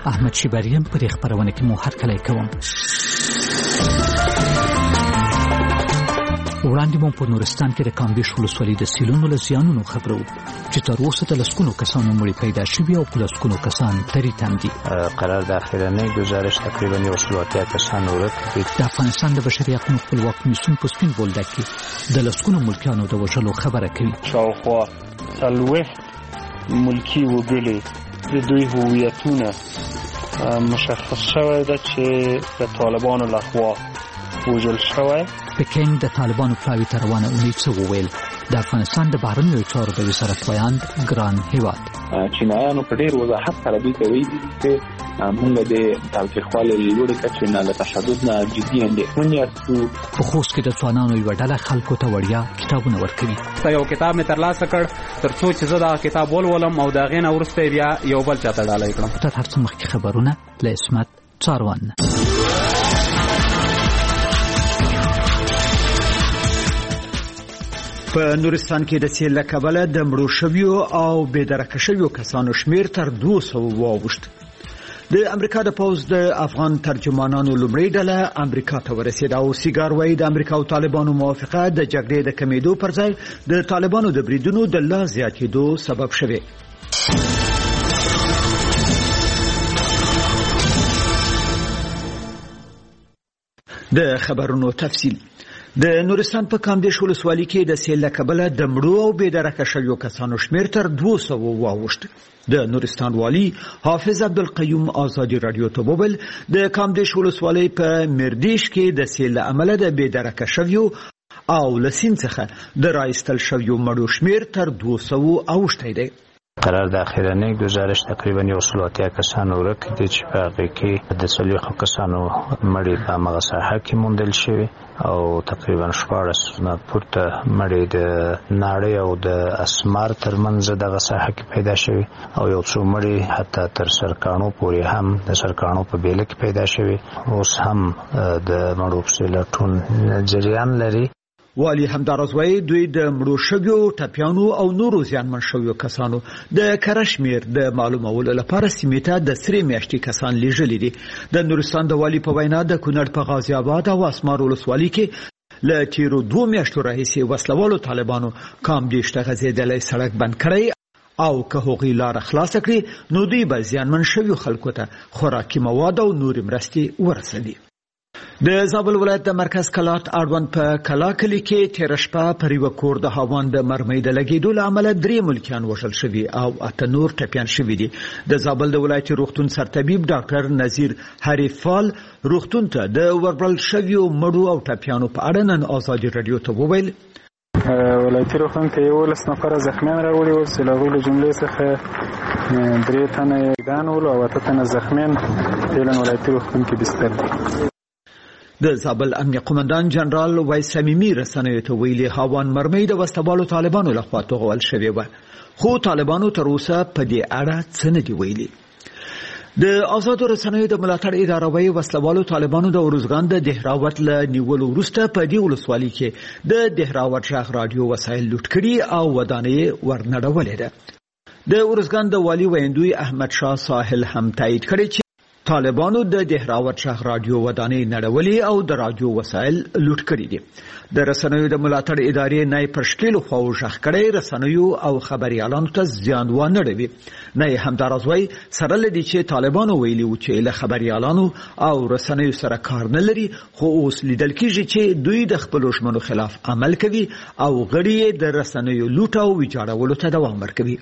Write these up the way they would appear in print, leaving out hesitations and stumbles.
احمد شیبریم پر خبرونه کې مو هرکلی کوم. وړاندې مو په نورستان کې د کامدیش ولسوالۍ د سیلونو له زیانونو خبرو چې تر اوسه د لسګونو کسانو مړي پیدا شوي او په لسګونو کسان تریتم دي. قرار د اخرنۍ ګزارش تقریبا 180 کسان ورک دي. د افغانستان د بشري حقوقو خپلواک کمیسیون په سپین بولدک کې د لسګونو ملکیانو د وژلو خبره کوي. شاوخوا 40 ملکی وګړي د دوی هویتونه مشخص شوی ده چې د طالبانو لخوا وژل شوی. پکین د طالبانو پلاوی ته روانه اونۍ څه وویل. د افغانستان د بهرنیو چارو د وزارت بیان ګران هیواد چینایانو په ډېر وضاحت سره دوی ته ویلي چې موږ د تاوتریخوالي له لورې کچې نه له تشدد نه جدي اندېښمن یاستو. په خوست کې د ځوانانو یوه ډله خلکو ته وړیا کتابونه ورکوي. یو کتاب مې ترلاسه کړ تر څو چې زه دا کتاب ولولم او د هغې نه وروسته بیا یو بل چاته ډالۍ کړم. تر هر څه مخکې خبرونه له عصمت څاروان. په نورستان کې د سیل له کبله د مړو شویو او بې درکه شویو کسانو شمیر تر 200 واوښت. د امریکا د پوځ د افغان ترجمانانو لومړۍ ډله امریکا ته ورسېده او سیګار وایي د امریکا او طالبانو موافقه د جګړې د کمیدو پر ځای د طالبانو د بریدونو د لا زیاتېدو سبب شوه. د خبرونو تفصیل. د نورستان په کامدیش ولسوالۍ کې د سیل له کبله د مړو او بې درکه شویو کسانو شمیر تر 200 واوښت. د نورستان والی حافظ عبدالقیوم آزادی رادیو ته وویل د کامدیش ولسوالۍ په مردیش کې د سیل له امله د بې درکه شویو او له سیند څخه د راایستل شویو مړو شمیر تر 200 اوښتی دی. قرار د اخرنۍ ګزارش تقریبا 180 کسان ورک دي چې په هغې کې د 40 کسانو مړي په همغه ساحه کې موندل شوي او تقریبا 14 نه پورته مړي د ناړۍ او د اسمار ترمنځ دغه ساحه کې پیدا شوي او یو څو مړي حتی تر سرکاڼو پورې هم د سرکاڼو په بیله کې پیدا شوي. اوس هم د مړو پسې لټون جریان لري. والی همداراز وایي دوی د مړو شویو ټپیانو او نورو زیانمن شویو کسانو د کره شمیر د معلومولو لپاره سیمې ته د سرې میاشتې کسان لیږلي دي. د نورستان د والی په وینا د کونړ په غازي آباد او اسمار ولسوالۍ کې له تیرو 2 میاشتو راهیسې وسلوالو طالبانو کامدیش ته غځېدلی سړک بند کړی او که هغوی لاره خلاصه کړي نو دوی به زیانمن شویو خلکو ته خوراکي مواد او نورې مرستې ورسوي. د زابل ولایت د مرکز کلات اړوند په کلا کلي کې تېره شپه پر یوه کور د هاوان د مرمۍ د لګېدو له امله 3 ملکیان وژل شوي او 8 نور ټپیان شوي دي. د زابل د ولایتي روغتون سرطبیب ډاکټر نذیر حریفال روغتون ته د وربل شویو مړو او ټپیانو په اړه نن آزادي رادیو ته وویل ولایتي روغتون کې 11 نفره زخمیان راوړي ول چې له هغوی له جملې څخه 3 تنه یې ول او 8 تنه زخمیان فعلا ولایتي روغتون کې بستر دي. د زابل امنیه قومندان جنرال وایس صمیمي رسنیو ته ویلي هاوان مرمۍ د وسلوالو طالبانو لخوا توغول شوې وه خو طالبانو تر اوسه په دې اړه څه نه دي ویلي. د آزادو رسنیو د ملاتړ اداره وایي وسلوالو طالبانو د ارزګان د دهراوت له نیولو وروسته په دې ولسوالۍ کې د دهراوت غږ رادیو وسایل لوټ کړي او ودانۍ ورنړولې ده. د ارزګان د والي ویندوی احمد شاه ساحل هم تایید کړي چې طالبانو د دهراوت غږ رادیو ودانۍ نړولې او د رادیو وسایل لوټ کړي دي. د رسنیو د ملاتړ ادارې نه پر شکل خو ژغ کړي رسنیو او خبريالانو ته زیان ونه رسوي. نه همداراز وایي سره لدی چې طالبانو ویلي و چې له خبريالانو او رسنیو سره کار نه لري خو اوس لیدل کیږي چې دوی د خپل ژمنو خلاف عمل کوي او غړي د رسنیو لوټ او ویجاړولو ته دوام ورکوي.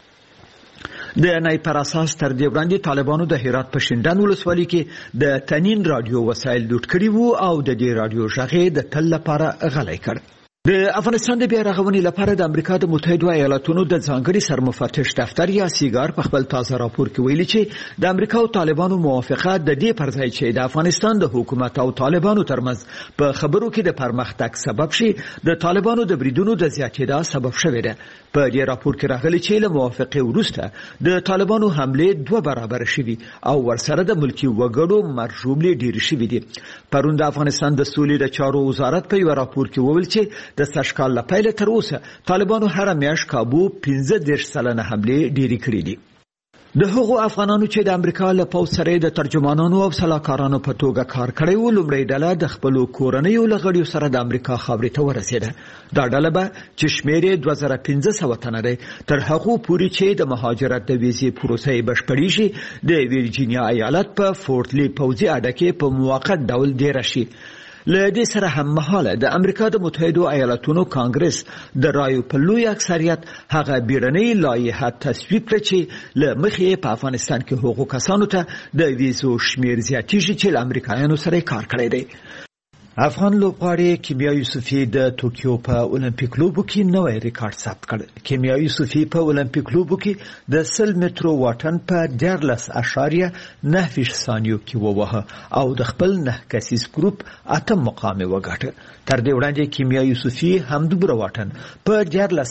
د نای پر اساس تر دې وړاندې طالبانو د هرات په شینډان ولسوالۍ کې د تنین رادیو وسایل لوټ کړي وو او د دې رادیو ژغې د تل لپاره غلی کړ. د افغانستان د بیا رغونې لپاره د امریکا د متحده ایالاتونو د ځانګړي سرمفتش دفتر یا سیګار په خپل تازه راپور کې ویلي چې د امریکا او طالبانو موافقه د دې پر ځای چې د افغانستان د حکومت او طالبانو ترمنځ په خبرو کې د پرمختګ سبب شي د طالبانو د بریدونو د زیاتېدا سبب شوی دی. په دې راپور کې راغلي چې له موافقې وروسته د طالبانو حمله 2 برابر شوي او ورسره د ملکی وګړو مرجوبلې ډېر شوي دي. پرون د افغانستان د سولې د چارو وزارت په یو راپور کې وویل چې د سشکال لپاره تر اوسه طالبانو هر میاشت کابو 15 سلنه حمله ډېری کړې دي. د هغو افغانانو چې د امریکا له پوځ سره د ترجمانانو او سلاکارانو په توګه کار کړی و لومړی ډله د خپلو کورنیو له غړیو سره د امریکا خاورې ته ورسېده. دا ډله به چې شمېر یې 2500 تنه دی تر هغو پورې چې د مهاجرت د ویزې پروسه یې بشپړېږي د ویرجینیا ایالت په فورټ لی پوځي اډه کې په موقت ډول دېره شي. له دې سره هم مهاله د امریکا د متحدو ایالاتونو کانګرس د رایو په لوی اکثریت هغه بیړنۍ لایحه تصویب کړه چې له مخې په افغانستان کې هغو کسانو ته د ویزو شمیر زیاتېږي چې له امریکایانو سره کار کړی دی. افغان لوبغاړې کیمیا یوسفي د توکیو په اولمپیک لوبو کې نوی ریکارډ ثبت کړ. کیمیا یوسفي په اولمپیک لوبو کې د 100 مترو واټن په 14.9 ثانیو کې ووهه او د خپل 9 کسیز ګروپ 8 مقام وګاټه. تر دې وړاندې کیمیا یوسفي هم دومره واټن په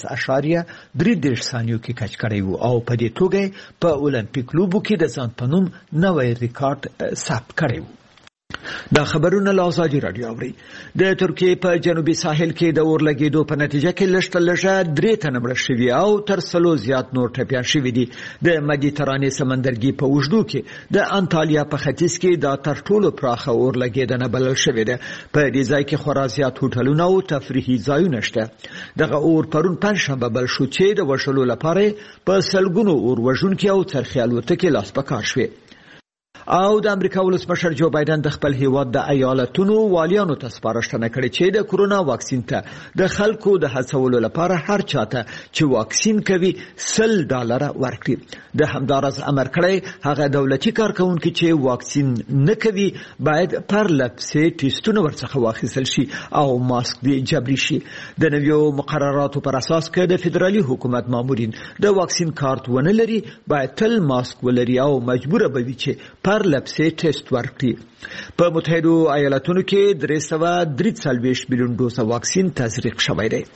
14.3 ثانیو کې کچ کړی و او په دې توګه په اولمپیک لوبو کې د ځان په نوم نوی ریکارډ ثبت کړی و. دا خبرونه له ازادي رادیو اوري. د ترکیې په جنوبي ساحل کې د اور لګیدو په نتیجه کې لږ 3 تنه مړه شوي او تر 100 زیات نور ټپیان شوي دي. د مدیترانې سمندرګي په اوږدو کې د انټالیا په ختیځ کې دا تر ټولو پراخه اور لګیدنه بلل شوې ده. په دې ځای کې خورا زیات هوټلونه او تفریحي ځایونه شته. دغه اور پرون پنځشنبه بل شو چې د وشلو لپاره په سلګونو اور وژونکي او څرخي الوتکې لاس په کار شوې. او د امریکا ولسمشر جو بایدن د خپل هیواد د ایالتونو والیانو ته سپارښتنه کړې چې د کورونا واکسین ته د خلکو د هڅولو لپاره هر چاته چې واکسین کوي $100 ورکړي. د همدارس امر کړی هغه دولتي کارکونکي چې واکسین نه کوي باید پر لپسې ټیسټونه ورڅخه واخیستل شي او ماسک دی جبري شي. د نویو مقرراتو پر اساس کې د فدرالي حکومت مامورین د واکسین کارت ونه لري باید تل ماسک ولري او مجبور به وي چې پر لپسې ټیسټ ورکړي. په متحدو ایالاتونو کې 343 میلیون ډوز واکسین تزریق شوی دی.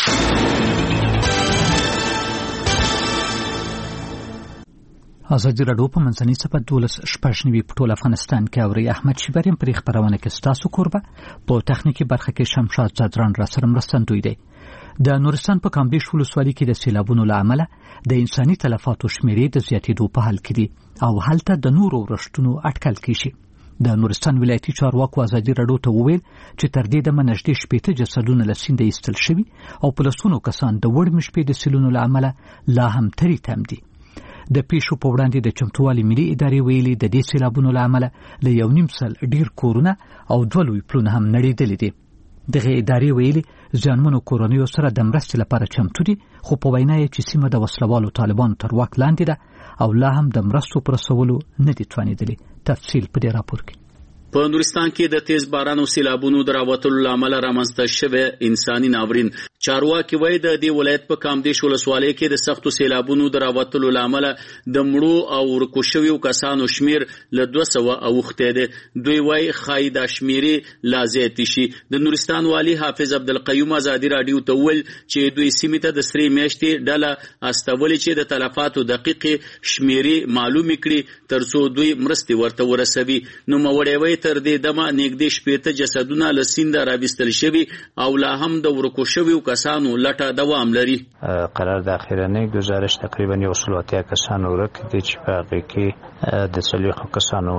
ازادي راډیو په منځنۍ صفحه 12 په ټول افغانستان کې اوري. احمد شیبریم پر خبرونه کې ستاسو کوربه په تخنیکی برخه کې شمشاد زادران را سره مرستندوی دی. د نورستان په کامبیش ولسوالۍ کې د سیلابونو له امله د انساني تلفاتو شمیرې د زیاتېدو په حال کې دي او هلته د نورو ورښتونو اټکل کیږي. د نورستان ولایتي چارواکو ازادي راډیو ته وویل چې تر دې دمه نږدې 80 جسدونه له سیند ایستل شوي او په لسونو کسان د وړمې شپې د سیلونو له امله لا هم تری تم دي. د پیښو په وړاندې د چمتووالي ملي ادارې ویلي د دې سیلابونو له امله له 1.5 سل ډیر کورونه او 2 لوی پلونه هم نړېدلي دي. دغه ادارې ویلي ځانمنو کورنیو سره د مرستې لپاره چمتو دي خو په وینا یې چې سیمه د وسلوالو طالبانو تر واک لاندې ده او لا هم د مرستو پر رسولو نه دي توانېدلي. تفصیل په دې راپور کې. په نورستان کې د تیز باران او سیلابونو د راوتلو لامل رامنځته شوی انساني ناورین. چارواکي وایي د دې ولایت په کامدیش ولسوالۍ کې د سختو سیلابونو د راوتلو لامل د مړو او ورکو شویو کسانو شمیر له 200 اوخته دی. دوی وایي خای د شمیرې لا زیات شي. د نورستان والی حافظ عبدالقیوم ازادي راډیو ته ویل چې دوی سیمه ته د سری میاشتې ډله استولې چې د تلفاتو دقیقې شمیرې معلوم کړي ترڅو دوی مرستې ورته ورسوي. نو موړې تر دې دمه نږدې 80 جسدونه له سیند راوستل شوي او لا هم د ورکو شویو کسانو لټه دوام لري. قرار د اخیرنۍ گزارش تقریبا 180 کسان ورک دي چې په هغه کې د 40 کسانو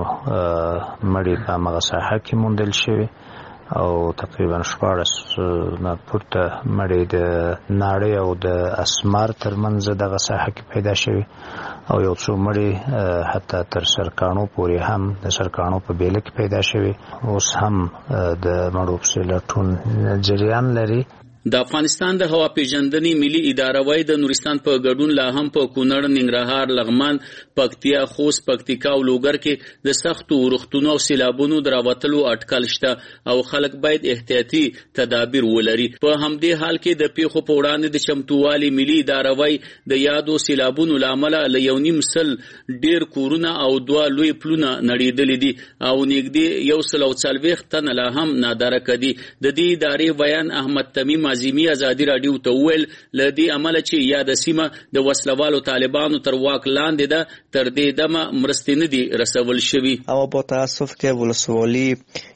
مړي په هغه ساحه کې موندل شوي او تقریبا 14 نه پورته مړي د ناړې او د اسمار ترمنځ دغه ساحه کې پیدا شوي او یو څو مړي حتی تر سرکانو پورې هم د سرکانو په بیله کې پیدا شوي. اوس هم د مړو په لټون جریان لري. د افغانستان د هوا پیژندنې ملي اداره وايي د نورستان په ګډون لا هم په کونړ، ننګرهار، لغمان، پکتیا، خوست، پکتیکا او لوګر کې د سختو ورښتونو او سیلابونو دراوتلو اټکل شته او خلک باید احتیاطي تدابیر ولري. په همدې حال کې د پیښو په وړاندې د چمتووالي ملي اداره وايي د یادو سیلابونو لامل له 1.5 سل ډیر کورونه او 2 لوی پلونه نړېدلي دي او نږدې 140 تنه لا هم ناداره کدي. د دې ادارې بیان احمد تمیم عظیمی ازادي راډیو ته ویل لدی عمل چې یاد سیمه د وسلوالو طالبانو تر واک لاندې ده تر دې دمه مرستې نه دي رسول شوي. اما با تاسف که ولسوالی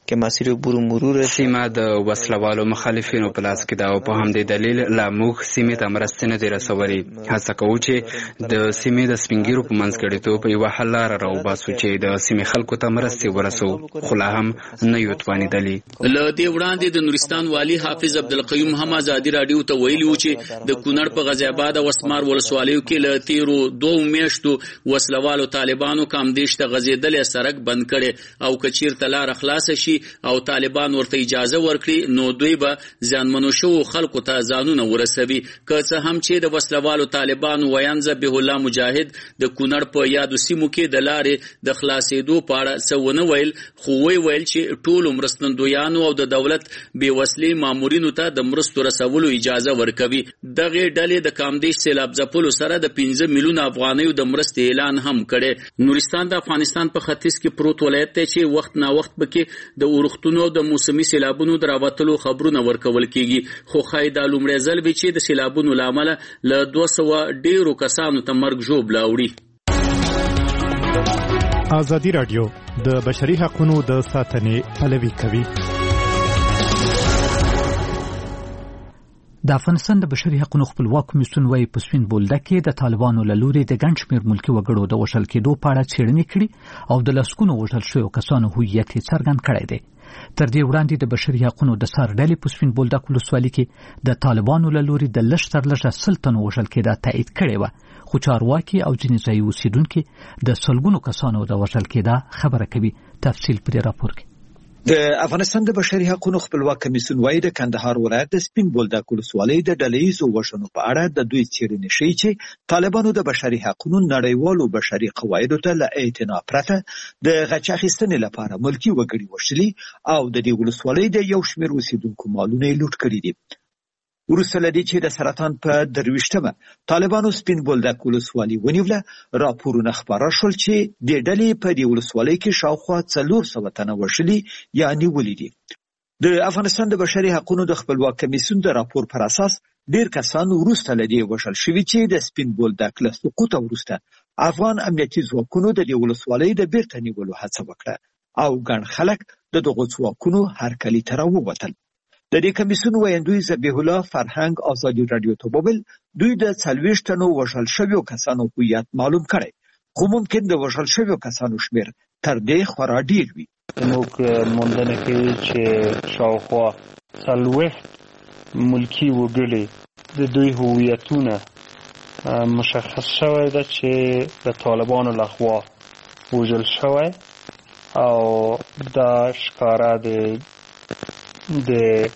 که مسیر عبور مرور سیمه د وسلوالو مخالفینو په لاس کې ده او په همدې دلیل لا موږ سیمې ته مرستې نه دي رسولې. هڅه کوو چې د سیمې د سپینګیرو په منځګړیتوب یوه حل لاره راوباسو چې د سیمې خلکو ته مرستې ورسوو، خو لا هم نه یو توانېدلي. له دې وړاندې د نورستان والی حافظ عبدالقیوم هم ازادي راډیو ته ویلي و چې د کونړ په غازي آباد او اسمار ولسوالیو کې له تیرو 2 میاشتو وسلوالو طالبانو کامدیش ته غځېدلې سړک بند کړي او که چیرته لاره خلاصه شي او طالبان ورته اجازه ورکړي نو دوی به ځانمنو شوو خلکو ته ځانونه ورسوي. که څه هم چې د وسلوالو طالبانو ویان ذبیح الله مجاهد د کونړ په یادو سیمو کې د لارې د خلاصېدو په اړه څه ونه ویل، خو ویل چې ټولو مرستندویانو او د دولت بې وسلې مامورینو ته د مرستو رسولو اجازه ورکوي. دغه ډلې د کامدیش سیلاب ځپلو سره د 15 میلیونه افغانیو د مرستې اعلان هم کړي. نورستان د افغانستان په ختیځ کې پروت ولایت دی چې وخت نا وخت پکې د اورښتونو او د موسمي سیلابونو د راوتلو خبرونه ورکول کیږي، خو ښایي دا لومړی ځل وي چې د سیلابونو له امله له 200 ډیرو کسانو ته مرګ ژوبله اوړي. ازادي راډیو د بشري حقوقو د ساتنې پلوي کوي. د افغانستان د بشري حقوقو خپلواک کمیسیون وايي په سپین بولدک کې د طالبانو له لوري د ګڼ شمېر ملکي وګړو د وژل کېدو په اړه څېړنې کړي او د لسګونو وژل شویو کسانو هویت یې څرګند کړی دی. تر دې وړاندې د بشري حقوقو د سر ډلې په سپین بولدک ولسوالۍ کې د طالبانو له لوري د لږ تر لږه 100 تنو وژل کېدا تایید کړې وه، خو چارواکي او ځینې ځایي اوسېدونکي د سلګونو کسانو د وژل کېدا خبره کوي. تفصیل پر راپور کې. د افغانستان د بشري حقوقو خپلواک کمیسیون وايي د کندهار ولایت د سپین بولدک ولسوالۍ د ډلهیزو وژنو په اړه د دوی څېړنې ښيي چې طالبانو د بشري حقوقو نړیوالو بشري قواعدو ته له اعتنا پرته د غچ اخیستنې لپاره ملکي وګړي وژلي او د دې ولسوالۍ د یو شمېر اوسېدونکو مالونه یې لوټ کړي دي. وروسته له دې چې د سرطان په 23مه طالبانو سپین بولدک ولسوالۍ ونیوله، راپورونه خپاره شول چې د ډلې په دې ولسوالۍ کې شاوخوا 400 تنه وژلي یا نیولي دي. د افغانستان د بشري حقوقو د خپلواک کمیسیون د راپور پر اساس ډېر کسان وروسته له دې وژل شوي چې د سپین بولدک له سقوطه وروسته افغان امنیتي ځواکونو د دې ولسوالۍ د بیرته نیولو هڅه وکړه او ګڼ خلک د دغو ځواکونو هرکلي ته راووتل. د دې کمیسیون ویاندوی ذبیح الله فرهنګ ازادي راډیو ته وویل دوی د 40 تنو وژل شویو کسانو هویت معلوم کړي، خو ممکن د وژل شویو کسانو شمیر تر دې خورا ډیر وي. موږ موندنه کوي چې شاوخوا 40 ملکي وګړي د دوی هویتونه مشخص شوی ده چې د طالبانو لخوا وژل شوی او دا ښکاره د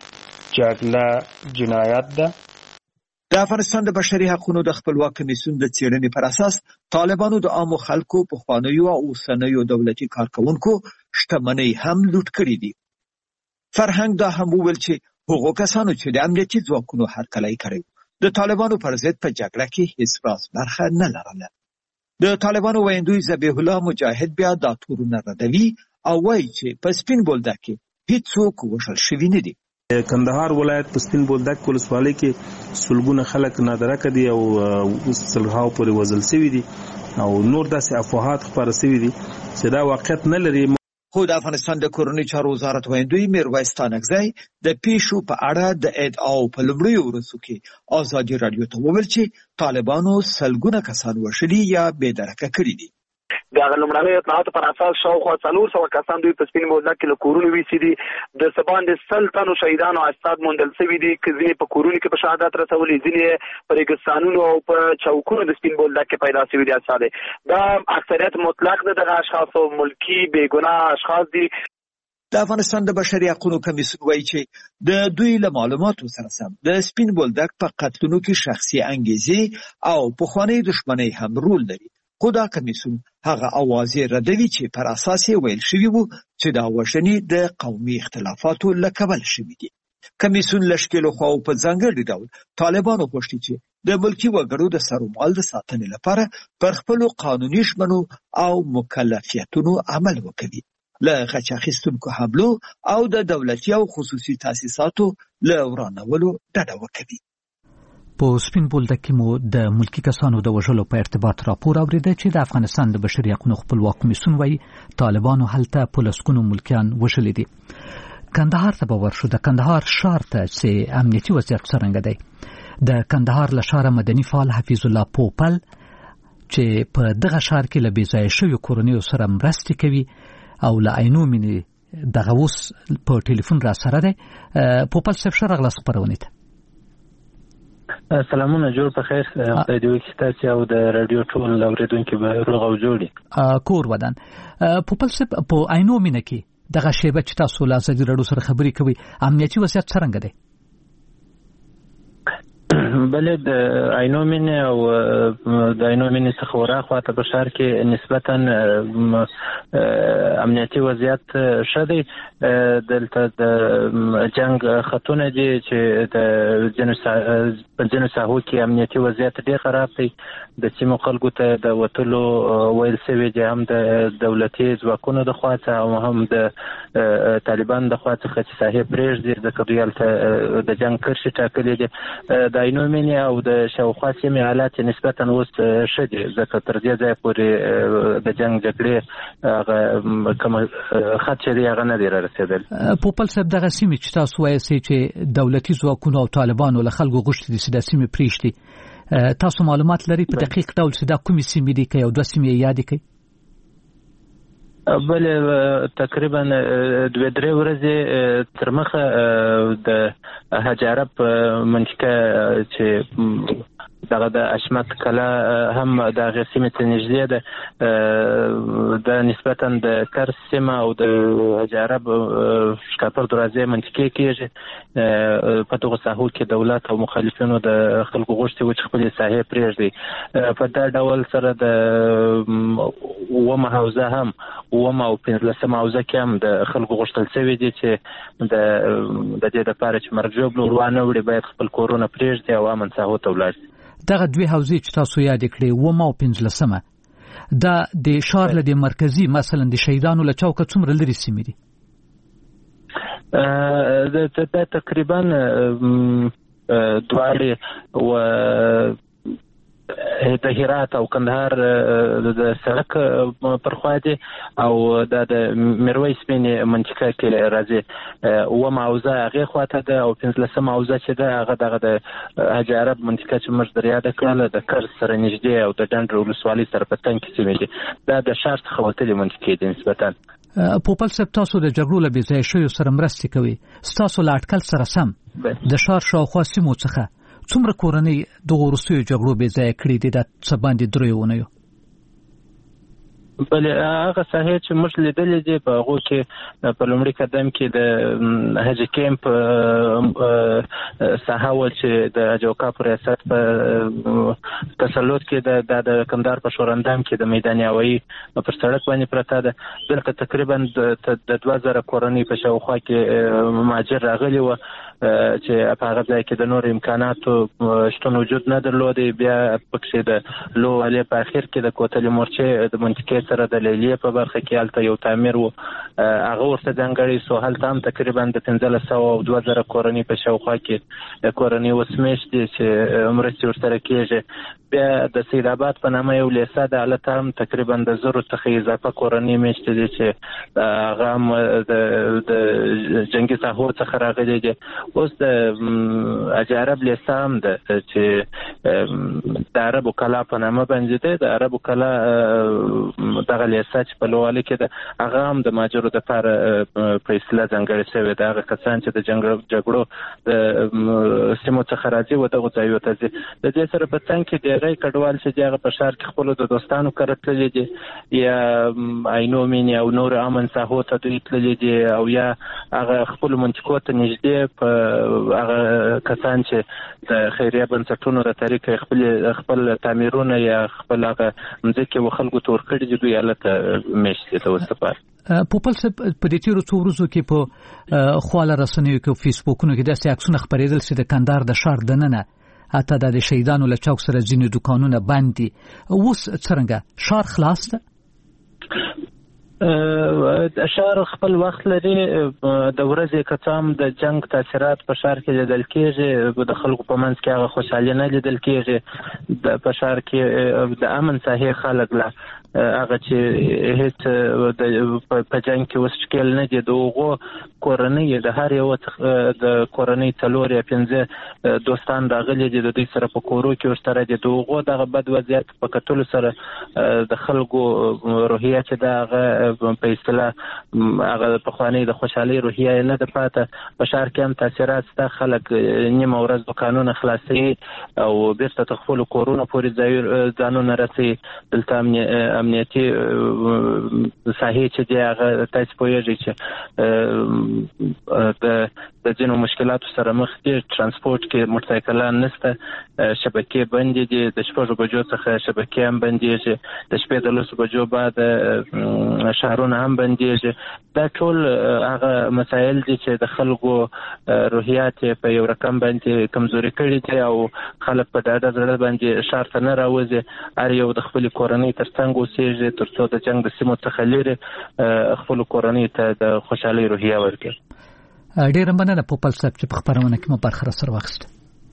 جګړه جنایت ده. د افغانستان د بشري حقوقو د خپلواک کمیسیون د څېړنې پر اساس طالبانو د عامو خلکو پخوانیو او اوسنیو دولتي کارکونکو شتمنۍ هم لوټ کړې دي. فرهنګ دا هم وویل چې هغو کسانو چې د امنیتي ځواکونو هرکلی کړی د طالبانو پر ضد په جګړه کې هیڅ راز برخه نه لرله. د طالبانو ویاندوی ذبیح الله مجاهد بیا دا تورونه ردوي او وایي چې په سپین بولدک کې هیڅوک وژل شوي نه دي. کندهار ولایت په سپین بولدک ولسوالۍ کې سلګونه خلک نادرکه دي او سلګهاو پورې وژل شوي دي او نور داسې افواهات خپاره شوي دي چې دا واقعیت نه لري. خو د افغانستان د کورنۍ چارو وزارت ویاندوی میرویس تانکزی د پیښو په اړه د ادعاو په لومړیو ورځو کې ازادي راډیو ته وویل چې طالبانو سلګونه کسان وژلي یا بېدرکه کړي دي. د لومړنیو اطلاعاتو پر اساس شاوخوا 400 کسان دوی په سپین بولدک کې له کورونو ویسي دي. د سباندې 100 تنو شهیدانو اجساد موندل شوي دي، ځینې په کورونو کې په شهادت رسولي، ځینې په ریګستانونو او په چوکونو د سپین بولدک کې پیدا شوي دي اجساد. دا اکثریت مطلق دغه اشخاص ملکی بیګناه اشخاص دي. د افغانستان د بشري حقوقو کمیسیون وایي چې د دوی له معلوماتو سره سم د سپین بولدک په قتلونو کې شخصي انګیزې او پخوانۍ دښمنۍ هم رول لري. خو دا کمیسیون هغه اوازې ردوي چې پر اساس یې ویل شوي وو چې دا وژنې د قومي اختلافاتو له کبله شوي دي. کمیسیون له ښکېلو خواو په ځانګړي ډول طالبانو غوښتي چې د ملکي وګړو د سرومال د ساتنې لپاره پر خپلو قانوني ژمنو او مکلفیتونو عمل وکړي، له غچ اخیستونکو حملو او د دولتي او خصوصي تاسیساتو له ورانولو ډډه وکړي. په سپین بولدک کې مو د ملکی کسانو د وژلو په ارتباط راپور اوریده چې د افغانستان د بشري حقوقو خپلواک کمیسیون وايي طالبانو هلته په لسګونو ملکیان وژلي دي. کندهار ته به ورشو. د کندهار ښار ته چې امنیتي وضعیت څرنګه دی؟ د کندهار له ښاره مدني فعال حفیظ الله پوپل چې په دغه ښار کې له بېځایه شویو کورنیو سره مرستې کوي او له عینو مینې دغه اوس په ټلیفون را سره دی. پوپل صاحب ښه راغلاست خپرونې ته. سلامونه، جوړ په خیر. خدای دې وکړي تاسې او د راډیو ټول اورېدونکي به روغ او جوړ وي. کور ودان. پوپل صاحب په عینو مینه کې دغه شیبه چې تاسو له ازادي راډیو سره خبرې کوي امنیتي وضعیت څرنګه دی؟ بله، د عینو مینې او د عینو مینې څخه وراخواته په ښار کې نسبتا امنیتي وضعیت ښه دی. دلته د جنگ خطونه دي چې په ځینو ساحو کې امنیتي وضعیت ډېر خراب دی. د سیمو خلکو ته د وتلو ویل سوي دي، هم د دولتي ځواکونو د خوا څخه او هم د طالبانو د خوا څخه چې ساحې پرېږدي، ځکه دوی هلته د جنګ کرښې ټاکلې دي. د عینو مینې او د شاوخوا سیمې حالات نسبتا اوس ښه دي، ځکه تر دې ځایه پورې د جنګ جګړې هغه کوم خط چې دی هغه نه دی رارسېدلی. پوپل صاحب، دغه سیمې چې تاسو وایاست چې دولتي ځواکونو او طالبانو له خلکو غوښتي دي چې دا سیمې پرېږدي، تاسو معلومات لري په دقیق ډول چې دا کومې سیمې دي که یو دوه سیمې یادې کړئ؟ بله، تقریبا 2-3 ورځې تر مخه د حاج عرب منطقه چې دغه د اشمت کلا هم د هغې سیمې ته نږدې ده، د نسبتا د کرز سیمه او د حاج عرب شکاپر دروازې منطقې کېږي. په دغو ساحو کې دولت او مخالفینو د خلکو غوښتي وو چې خپلې ساحې پرېږدي. په دا ډول سره د 9 حوزه هم 9 او 15 حوزه کې هم د خلکو غوښتل شوي دي چې د دې لپاره چې مرګ ژوبل وانه وړي باید خپل کورونه پرېږدي او امن ساحو ته ولاړ شي. دغه 2 حوزې چې تاسو یاد کړې 9 او 15 دا د ښار له د مرکزي مثلا د شهیدانو له چوکه څومره لرې سیمې دي؟ دا تقریبا دواړې و د هرات او کندهار د سړک پر خوا دي او د میرویس بینې منطقه کې راځي. 9 حوزه هغې خواته ده او 15 حوزه چې ده هغه دغه د حاج عرب منطقه چې موږ در یاده کړله د کرز سره نږدې او د ډنډ ولسوالۍ سره په تنګ کې سیمې دي. دا د ښار څخه وتلې منطقې دي نسبتا. پوپل صاحب، تاسو د جګړو له بېځایه شویو سره مرستې کوئ. ستاسو له اټکل سره سم د ښار شاوخوا سیمو څخه څومره کورنۍ دغو وروستیو جګړو بېځایه کړي دي دا څه باندې 3 اونیو؟ بله، هغه ساحې چې موږ لیدلې دي په هغو کې په لومړي قدم کې د حاجي کیمپ ساحه وه چې د حاجي اوقاف ریاست په تسلط کې د کندهار په شورندام کې د میدان هوایي پر سړک باندې پرته ده. دلته تقریبا د 2000 کورنۍ په شاوخوا کې مهاجر راغلي وه چې په هغه ځای کې د نور امکاناتو شتون وجود نه درلودی. بیا پکښې د لو والې په اخر کې د کوتلې مورچې د منطقې سره د لیلیې په برخه کې هلته یو تعمیر و، هغه ورته ځانګړی سو. هلته هم تقریبا د 1500 او 2000 کورنۍ په شاوخوا کې کورنۍ اوس میشتې چې مرستې ورسره کېږي. بیا د سید آباد په نامه یو لیسه ده، هلته هم تقریبا د 1000 څخه اضافه کورنۍ میشتې دي چې هغه هم د جنګي ساحو څخه راغلي دي. اوس د حاج عرب لیسه هم ده چې د عربو کلا په نامه باندې ده. د عربو کلا دغه لیسه چې په لوواله کې ده هغه هم د مهاجرو دپاره په اصطلاح ځانګړې شوې ده. هغه کسان چې د جګړو د سیمو څخه راځي و دغو ځایو ته ځي. د دې سره په څنګ کې د هغې کډوال چې دي هغه په ښار کې خپلو د دوستانو کره تللي دي، یا عینو مینې او نور امن ساحو ته دوی تللي دي، او یا هغه خپلو منطقو ته نږدې په هغه کسان چې د خیریه بنسټونو د طریقه خپل تعمیرونه یا خپل هغه مځکې و خلکو ته ورکړي دي، دوی هلته میشتې ته اوس دپاره. پوپل صاحب، په دې تېرو څو ورځو کې په خواله رسنیو کې او فیسبوکونو کې داسې عکسونه خپرېدل چې د کندهار د ښار دننه حتی د شهیدانو له چوک سره ځینې دوکانونه بند دي. اوس څرنګه ښار خلاص ده؟ ښار خپل وخت لري. د ورځې که څه هم د جنګ تاثیرات په ښار کې لیدل کېږي، د خلکو په منځ کې هغه خوشحالي نه لیدل کېږي. په ښار کې د امن ساحې خلک لا هغه چې هیڅ په جنګ کې اوس شکل نه دي، د هغو کورنۍ د هر یو د کورنۍ 4 یا 5 دوستان راغلي دي، د دوی سره په کورو کې ورسره دي. د هغو دغه بد وضعیت په کتلو سره د خلکو روحیه چې د هغه په اصطلاح هغه پخوانۍ د خوشحالۍ روحیه نه ده پاته. په ښار کې هم تاثیرات شته، خلک نیمه ورځ دوکانونه خلاصوي او بیرته تر خپلو کورونو پورې ځانونه رسوي. دلته امنیتي ساحې چې دي هغه تاسې پوهېږئ چې د ځینو مشکلاتو سره مخ دي. ترانسپورټ کې موټرسایکلان نشته، شبکې بندې دي، د 6 بجو څخه شبکې هم بندېږي، د شپې د 10 بجو بعد شهرونه هم بندېږي. دا ټول هغه مسایل دي چې د خلکو روحیات په یو رقم باندې کمزوري کړي دي او خلک په ډاډه زړه باندې ښار ته نه راوځي. هر یو د خپلې کورنۍ تر څنګ اوسېږي تر څو د جنګ د سیمو څخه لرې خپلو کورنۍ ته د خوشحالۍ روحیه ورکړي. ډېره مننه پوپل صاحب چې په خپرونه کې مو برخه راسره واخیسته.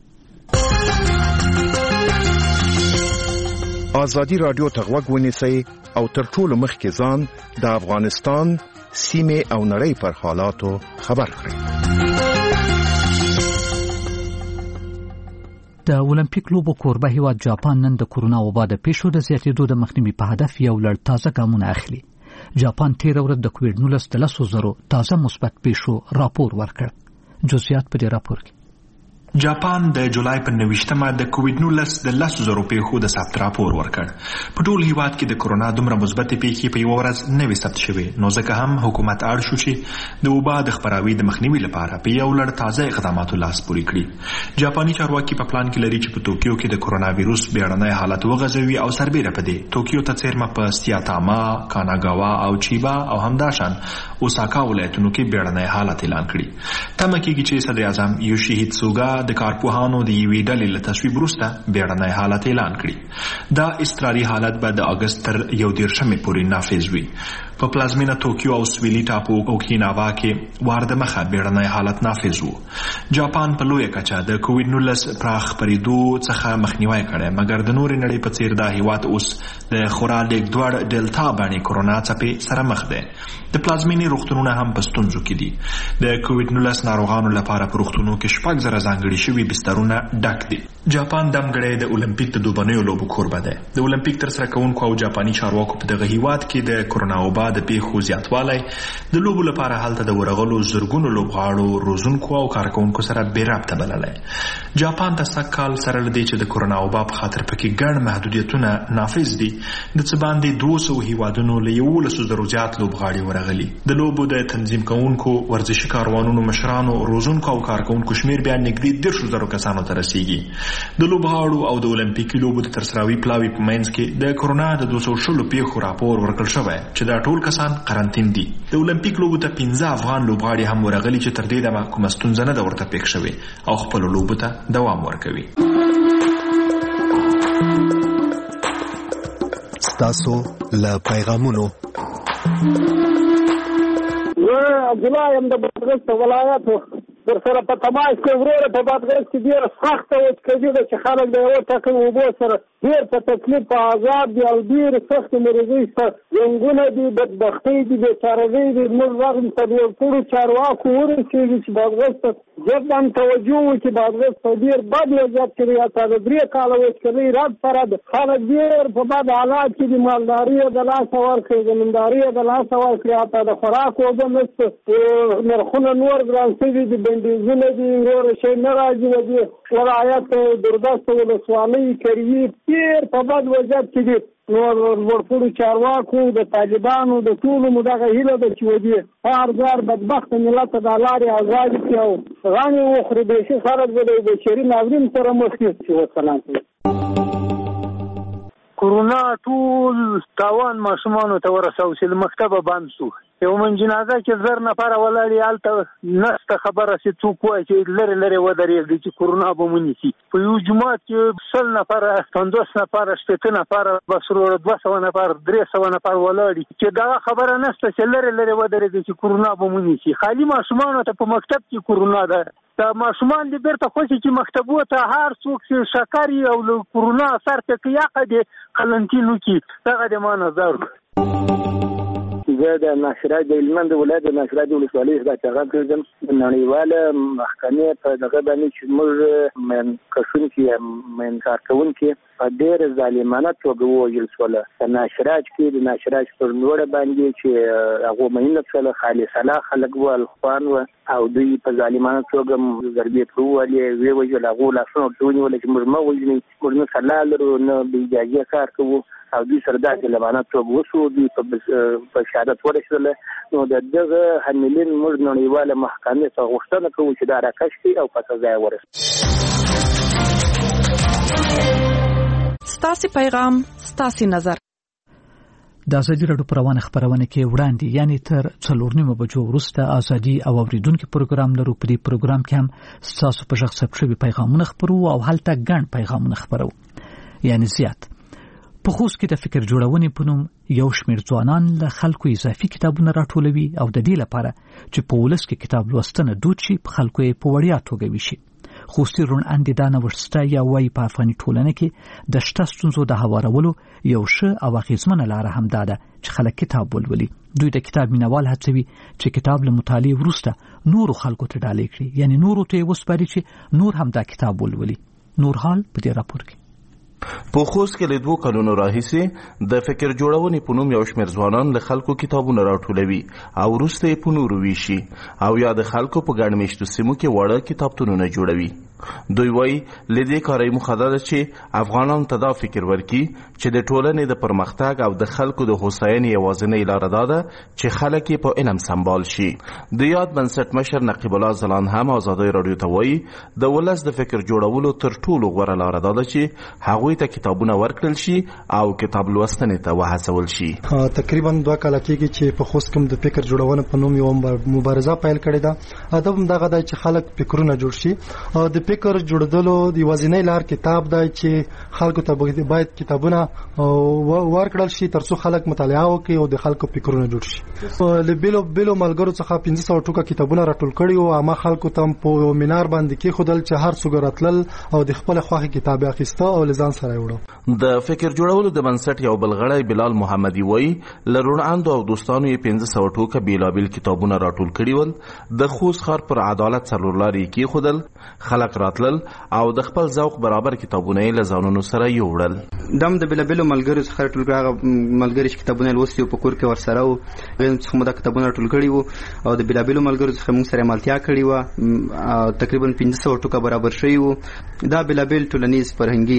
ازادي راډیو ته غوږ ونیسئ او تر ټولو مخکې ځان د افغانستان سیمې او نړۍ پر حالاتو خبر کړئ. د اولمپیک لوبو کوربه هیواد جاپان نن د کورونا وبا د پیښو د زیاتېدو د مخنیوي په هدف یو لړ تازه ګامونه اخلي. جاپان تېره ورځ د کووډ-19 د 10,000 تازه مثبت پیښو راپور ورکړ. جزئیات په دې راپور کې. جاپان د جولای په 29مه د کووډ-19 د 10,000 پیښو د ثبت راپور ورکړ. په ټول هیواد کې د کورونا دومره مثبت پیښې په یو ورځ نه وي ثبت شوې، نو ځکه هم حکومت اړ شو چې د وبا د خپراوي د مخنیوي لپاره په یو لړ تازه اقداماتو لاس پورې کړي. جاپاني چارواکي په پلان کې لري چې په توکیو کې د کورونا وایروس بیړنی حالت وغځوي او سربېره په دې توکیو ته څیرمه په سیاتاما، کاناګاوا او چیبا او همداشان اوساکا ولایتونو کې بیړنی حالت اعلان کړي. تمه کېږي چې صدر اعظم یوشیهید سوګا د کارپوهانو د یوې ډلې له تصویب وروسته بیړنی حالت اعلان کړي. دا اضطراري حالت به د اګست تر 11 پورې نافذ وي. په پلازمینه توکیو او سویلي ټاپو اوکیناوا کې وارد مخه بیړنی حالت نافذ وو. جاپان په لویه کچه د کووډ-19 پراخ خپرېدو څخه مخنیوی کړی، مګر د نورې نړۍ په څیر دا هیواد اوس د خورا لیږدوړ ډیلټا بڼې کورونا څپې سره مخ دی. د پلازمینې روغتونونه هم په ستونزو کې دي. د کووډ-19 ناروغانو لپاره په روغتونونو کې 6,000 ځانګړي شوي بسترونه ډک دي. جاپان دمګړی د اولمپیک د دوبنیو لوبو کوربه دی. د اولمپیک ترسره کوونکو او جاپاني چارواکو په دغه هیواد کې د کورونا وبا د پیښو زیاتوالی د لوبو لپاره هلته د ورغلو زرګونو لوبغاړو، روزونکو او کارکونکو سره بې ربطه بللی. جاپان ته سږ کال سره له دې چې د کورونا وبا په خاطر پکې ګڼ محدودیتونه نافذ دي، د څه باندې 200 هیوادونو له 11,000 زیات لوبغاړي ورغلي. د لوبو د تنظیم کوونکو، ورزشي کاروانونو مشرانو، روزونکو او کارکونکو شمیر بیا نږدې 10,000 کسانو ته رسیږي. د لوبغاړو او د اولمپیکي لوبو د ترسراوي پلاوي په منځ کې د کورونا د 200 پیښو راپور ورکړل شوی چې دا ټول کسان قرنطین دي. د اولمپیک لوبو ته 15 افغان لوبغاړي هم ورغلي چې تر دې دمه کومه ستونزه نه ده ورته پېښ شوې او خپلو لوبو ته دوام ورکوي. ستاسو له پیغامونو عبدالله یم د بادغیس ولایت ورسره په تماس کې وروره په بادغیس کې ډېره سخته وچکچي ده چې خلک د یوه ټکۍ اوبو سره ډېر په تکلیف په عذاب دي او ډېرې سختې مرضۍ شته، جنګونه دي، بدبختۍ دي، بېچارهګۍ دي. موږ رغم ته د ټولو چارواکو ورسېږي چې بادغیس ته جداً توجه وکړي. بادغیس په ډېر بد وضعیت کې دی، حتی د 3 کاله وچکچۍ رد په رد خلک ډېر په بد حالات کې دي. مالداري یې د لاسه ورکړي، زمینداري یې د لاسه ورکړي، حتی د خوراک اوبه نشته، نرخونه نور ګران شوي دي، بندیزونه دي، نور شی نه راځي. د دې ولایت دردست ولسوالۍ کریي ډېر په بد وضعیت کې دي. نو ورپورې چارواکو د طالبانو د ټولو مو دغه هیله ده چې ودې هر ځار بدبخته ملت ته د لارې ازادي کړي او غني وخوري. بیخي خلک به د بشري ناورین سره مخ کړي. وسلام. کورونا ټول تاوان ماشومانو ته ورساو چې د مکتبه بند شو. یو من جنازه کې 1000 نفر ولاړې هلته نسته خبره چې څوک وایي چې لرې لرې ودرېږي چې کورونا به ونیسي. په یو جومات کې 100 نفره 50 نفره 60 نفره بس 200 نفر 300 نفر ولاړي چې دا خبره نسته چې لرې لرې ودرېږي چې کورونا به ونیسي. خالي ماشومانو ته په مکتب کې کورونا ده. دا ماشومان دې بیرته خوشي چې مکتبو ته هر څوک چې شکر او له کورونا اثر ته کیاقه دې قلنټینو کې دغه د ما نظر. زه د ناشرای د هلمند ولایت د ناشرای د ولسوالۍ څخه چغه کوم. د نړیواله محکمې په دغه باندې چې موږ من کښونکي من کارکونکي په ډېر ظالمانه توګه ووژل شول. د ناشراج کې د ناشراج پر لوړه باندې چې هغه مهینه سره خالي صلاح خلک ول خوان او دوی په ظالمانه توګه ضربې کړولې وی وژل هغه لاسونه ټونی ول چې موږ ما وژني موږ نه سلا لرو نه به اجازه کار کوو او دوی سره د ظالمانه توګه وسو دوی په شهادت ورسېدل. نو دغه حاملین موږ نړیواله محکمې ته غوښتنه کوو چې دا راکش کړي او په سزا ورسوي. ستاسو پیغام ستاسو نظر. د ازادي راډیو په روانه خبرونه کې وړاندې یعنی تر 4:30 بجو وروسته ازادي او اوریدونکو پروګرام لرو. په دې پروګرام کې هم ستاسو په ژغ ثبت شوی پیغامونه خبرو او هلته ګڼ پیغامونه خبرو یعنی زیات. په خوست کې د فکر جوړونې په نوم یو شمېر ځوانان له خلکو اضافي کتابونه راټولوي او د دې لپاره چې په ولس کې کتاب لوستنه دود شي په خلکو یې په وړیا توګه وشي. خوستي رون اندي دانه ورسته یا وای په افغاني ټولنه کې د شته ستونزو د هوارولو یو ښه او اغیزمنه لاره هم ده چې خلک کتاب ولولي. دوی د کتاب مینوال هڅوي چې کتاب له مطالعې وروسته نورو خلکو ته ډالۍ کړي یعنی نورو ته وسپاري چې نور هم دا کتاب ولولي. نور حال په دې راپور کې په خوست کې له 2 کلونو راهیسې د فکر جوړونې په نوم یو شمېر ځوانان له خلکو کتابونه راټولوي او وروسته یې په نورو ویشي او یا د خلکو په ګڼ مېشتو سیمو کې وړه کتابتونونه جوړوي. دوی وایي له دې کارۍ موخه ده چې افغانانو ته دا فکر ورکړي چې د ټولنې د پرمختګ او د خلکو د هوساینې یوازینۍ لاره دا ده چې خلک یې په علم سمبال شي. د یاد بنسټ مشر نقیب الله زلان هم ازادي راډیو ته وایي د ولس د فکر جوړولو تر ټولو غوره لاره ده چې هغوی ته کتابونه ورکړل شي او کتاب لوستنې ته وهڅول شي. تقریبا 2 کاله کېږي چې په خوست کې د فکر جوړونې په نوم یو مبارزه پیل کړې ده. ادب دغه دی چې خلک فکرونه جوړ شي او د فکر جوړدلو د یوازینۍ لار کتاب دی چې خلکو ته باید کتابونه ورکړل شي ترڅو خلک مطالعه وکړي او د خلکو فکرونه جوړ شي. له بیلو ملګرو څخه 1500 ټوکه کتابونه راټول کړي او عامه خلکو ته په مینار باندې کې خودل چې هر څوک راتلل او د خپل خوښه کتاب اخیسته او لزان سره وړو. د فکر جوړولو د بنسټ یو بلغړی بلال محمدي وایي لرون اند او دوستانو یې 1500 ټوکه بیلابل کتابونه راټول کړي ول. د خوست ښار پر عدالت څلورلاري کې خودل خلک راتلل او د خپل ذوق برابر کتابونه له ځانونو سره یوړل. دم د بلابل ملګرو څخه ټول ملګری کتابونه لوستي په کور کې ورسره او څخه موږ کتابونه ټول کړي وو او د بلابل ملګرو څخه موږ سره ملتیا کړي وو تقریبا 1500 ټوکه برابر شوی وو. دا بلابل ټولنیز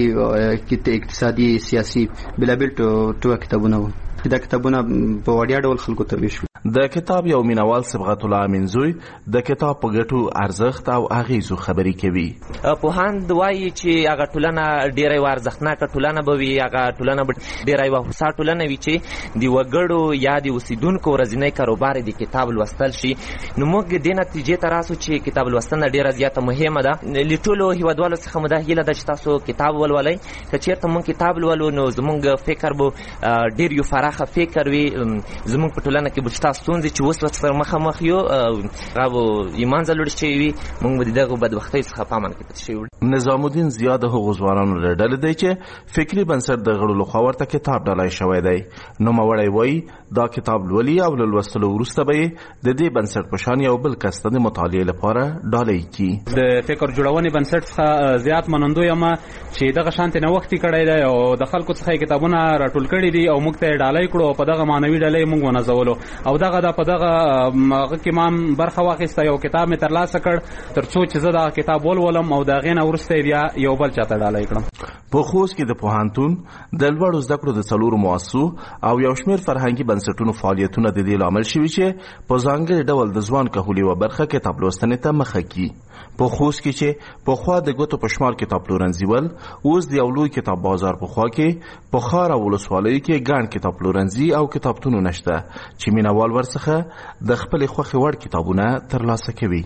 فرهنګي اقتصادي سیاسي بلابل ټوکه کتابونه وو. دا کتابونه په وړیا ډول خلکو ته ویشو. د کتاب یو مینوال صبغت الله منزوی د کتاب په ګټو ارزښت او اغیزو خبرې کوي. په هند وایي چې هغه ټولنه ډیره ارزښتناکه ټولنه به وي هغه ټولنه ډیره وسه ټولنه وي چې د وګړو یا د اوسیدونکو ورځنی کاروبار د کتاب لوستل شي. نو موږ د نتیجې ته راسو چې کتاب لوستنه ډیره زیاته مهمه ده. لټولو هیوادوالو څخه مده هیله ده چې تاسو کتاب ولولئ. که چیرته موږ کتاب ولولو نو زموږ فکر به ډیر یو فراخه فکر وي. زموږ په ټولنه کې به ستونزې چې اوس سره مخامخ یو هغه ایمان ځلوړ شوی وي موږ به دغه بدبختۍ څخه په امن کې پاتې شو. نظام الدین زیاد هغو ځوانانو له ډلې دی چې فکري بنسټ د غړو لخوا ورته کتاب ډالۍ شوی دی. نوموړی وایي دا کتاب لولي او له لوستلو وروسته به یې د دې بنسټ په شان یو بل کس ته د مطالعې لپاره ډالۍ کړي. د فکر جوړونې بنسټ څخه زیات منندوی یم چې دغه شانتې نوښتي کړی دی او د خلکو څخه کتابونه راټول کړي دي او موږ ته یې ډالۍ کړو او په دغه معنوي ډالۍ موږ ونځولو او دغه په دغه هغه کې ما برخه واخیسته. یو کتاب مې ترلاسه کړ تر څو چې زه دا کتاب ولولم او د هغې نه وروسته بیا یو بل چاته ډالۍ کړم. په خوست کې د پوهنتون د لوړو زده کړو د 4 مؤسسو او یو شمېر فرهنګي بنسټونو فعالیتونه د دې لامل شوي چې په ځانګړي ډول د ځوان کهولي و برخه کتاب لوستنې ته مخه کړي. په خوست کې چې په خوا د ګوتو په شمال کتاب پلورنځي ول، اوس د یو لوی کتاب بازار په خوا کې په ښار او ولسوالیو کې ګڼ کتاب پلورنځي او کتابتونونه شته چې مینوال ورڅخه د خپل خوښې وړ کتابونه ترلاسه کوي.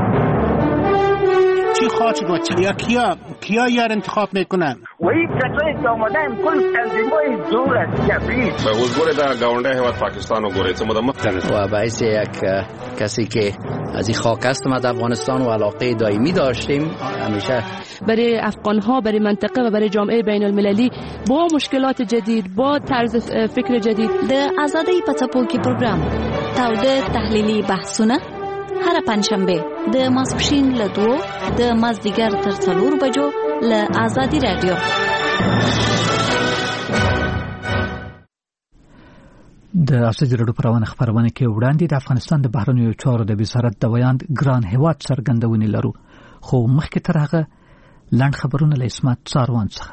چی خواهد بود کیا یار انتخاب میکنن؟ و این کسایی که آمدن کل تنظیمای دور از کفری به حضور در گاونده هیواد پاکستان و گوریت و باعث یک کسی که از این خاک است ما در افغانستان و علاقه دائمی داشتیم همیشه برای افغانها، برای منطقه و برای جامعه بین المللی با مشکلات جدید، با طرز فکر جدید د آزادۍ په څپو کې پروګرام تاوده تحلیلي بحثونه هر پنځشنبه د ماسپښین له 2 د مازدیګر تر 4 بجو له آزادي رادیو. د ازادي رادیو پروانه خبرونه کې وړاندې د افغانستان د بهرنیو چارو د وزارت د ویاند ګران هیواد څرګندونې لرو، خو مخکې تر هغه لاند خبرونه له اسمت څاروان څخه.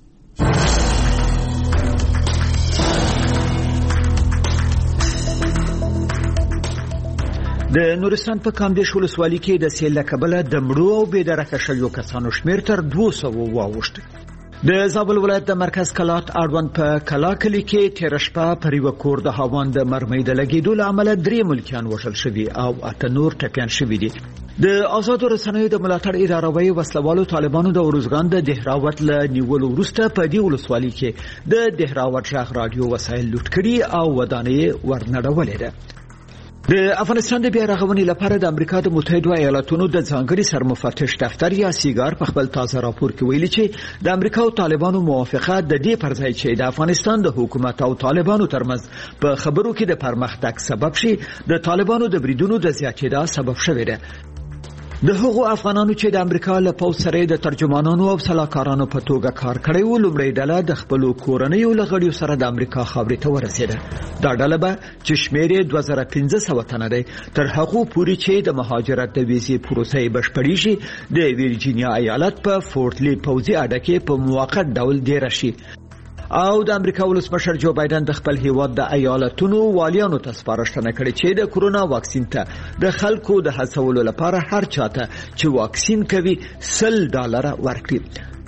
د نورستان په کامدیش ولسوالۍ کې د سیل له کبله د مړو او بېدرکه شویو کسانو شمېر تر 200 واوښت. د زابل ولایت د مرکز کلات اړوند په کلا کلي کې تېره شپه پر یوه کور د هاوان د مرمۍ د لګېدو له امله 3 ملکیان وژل شوي او 8 نور ټپیان شوي دي. د آزادو رسنیو د ملاتړ اداره وایي وسلوالو طالبانو د ارزګان د دهراوت له نیولو وروسته په دې ولسوالۍ کې د دهراوت غږ رادیو وسایل لوټ کړي او ودانۍ ورنړولې ده. د افغانستان د بیا رغونې لپاره د امریکا د متحده ایالاتونو د ځانګړي سرمفتش دفتر یا سیګار په خپل تازه راپور کې ویلي چې د امریکا او طالبانو موافقه د دې پر ځای چې د افغانستان د حکومت او طالبانو ترمنځ په خبرو کې د پرمختګ سبب شي د طالبانو د بریدونو د زیاتېدا سبب شوی دی. د هغو افغانانو چې د امریکا له پوځ سره د ترجمانانو او سلاکارانو په توګه کار کړی و لومړی ډله د خپلو کورنیو له غړیو سره د امریکا خاورې ته ورسېده. دا ډله به چې شمېر یې 2500 تنه دی تر هغو پورې چې د مهاجرت د ویزې پروسه یې بشپړېږي د ویرجینیا ایالت په فورت لی پوځي اډه کې په موقت ډول دېره شي. او د امریکا ولسمشر جو بایدن د خپل هیواد د ایالتونو والیانو ته سپارښتنه کړې چې د کورونا واکسین ته د خلکو د هڅولو لپاره هر چاته چې واکسین کوي $100 ورکړي.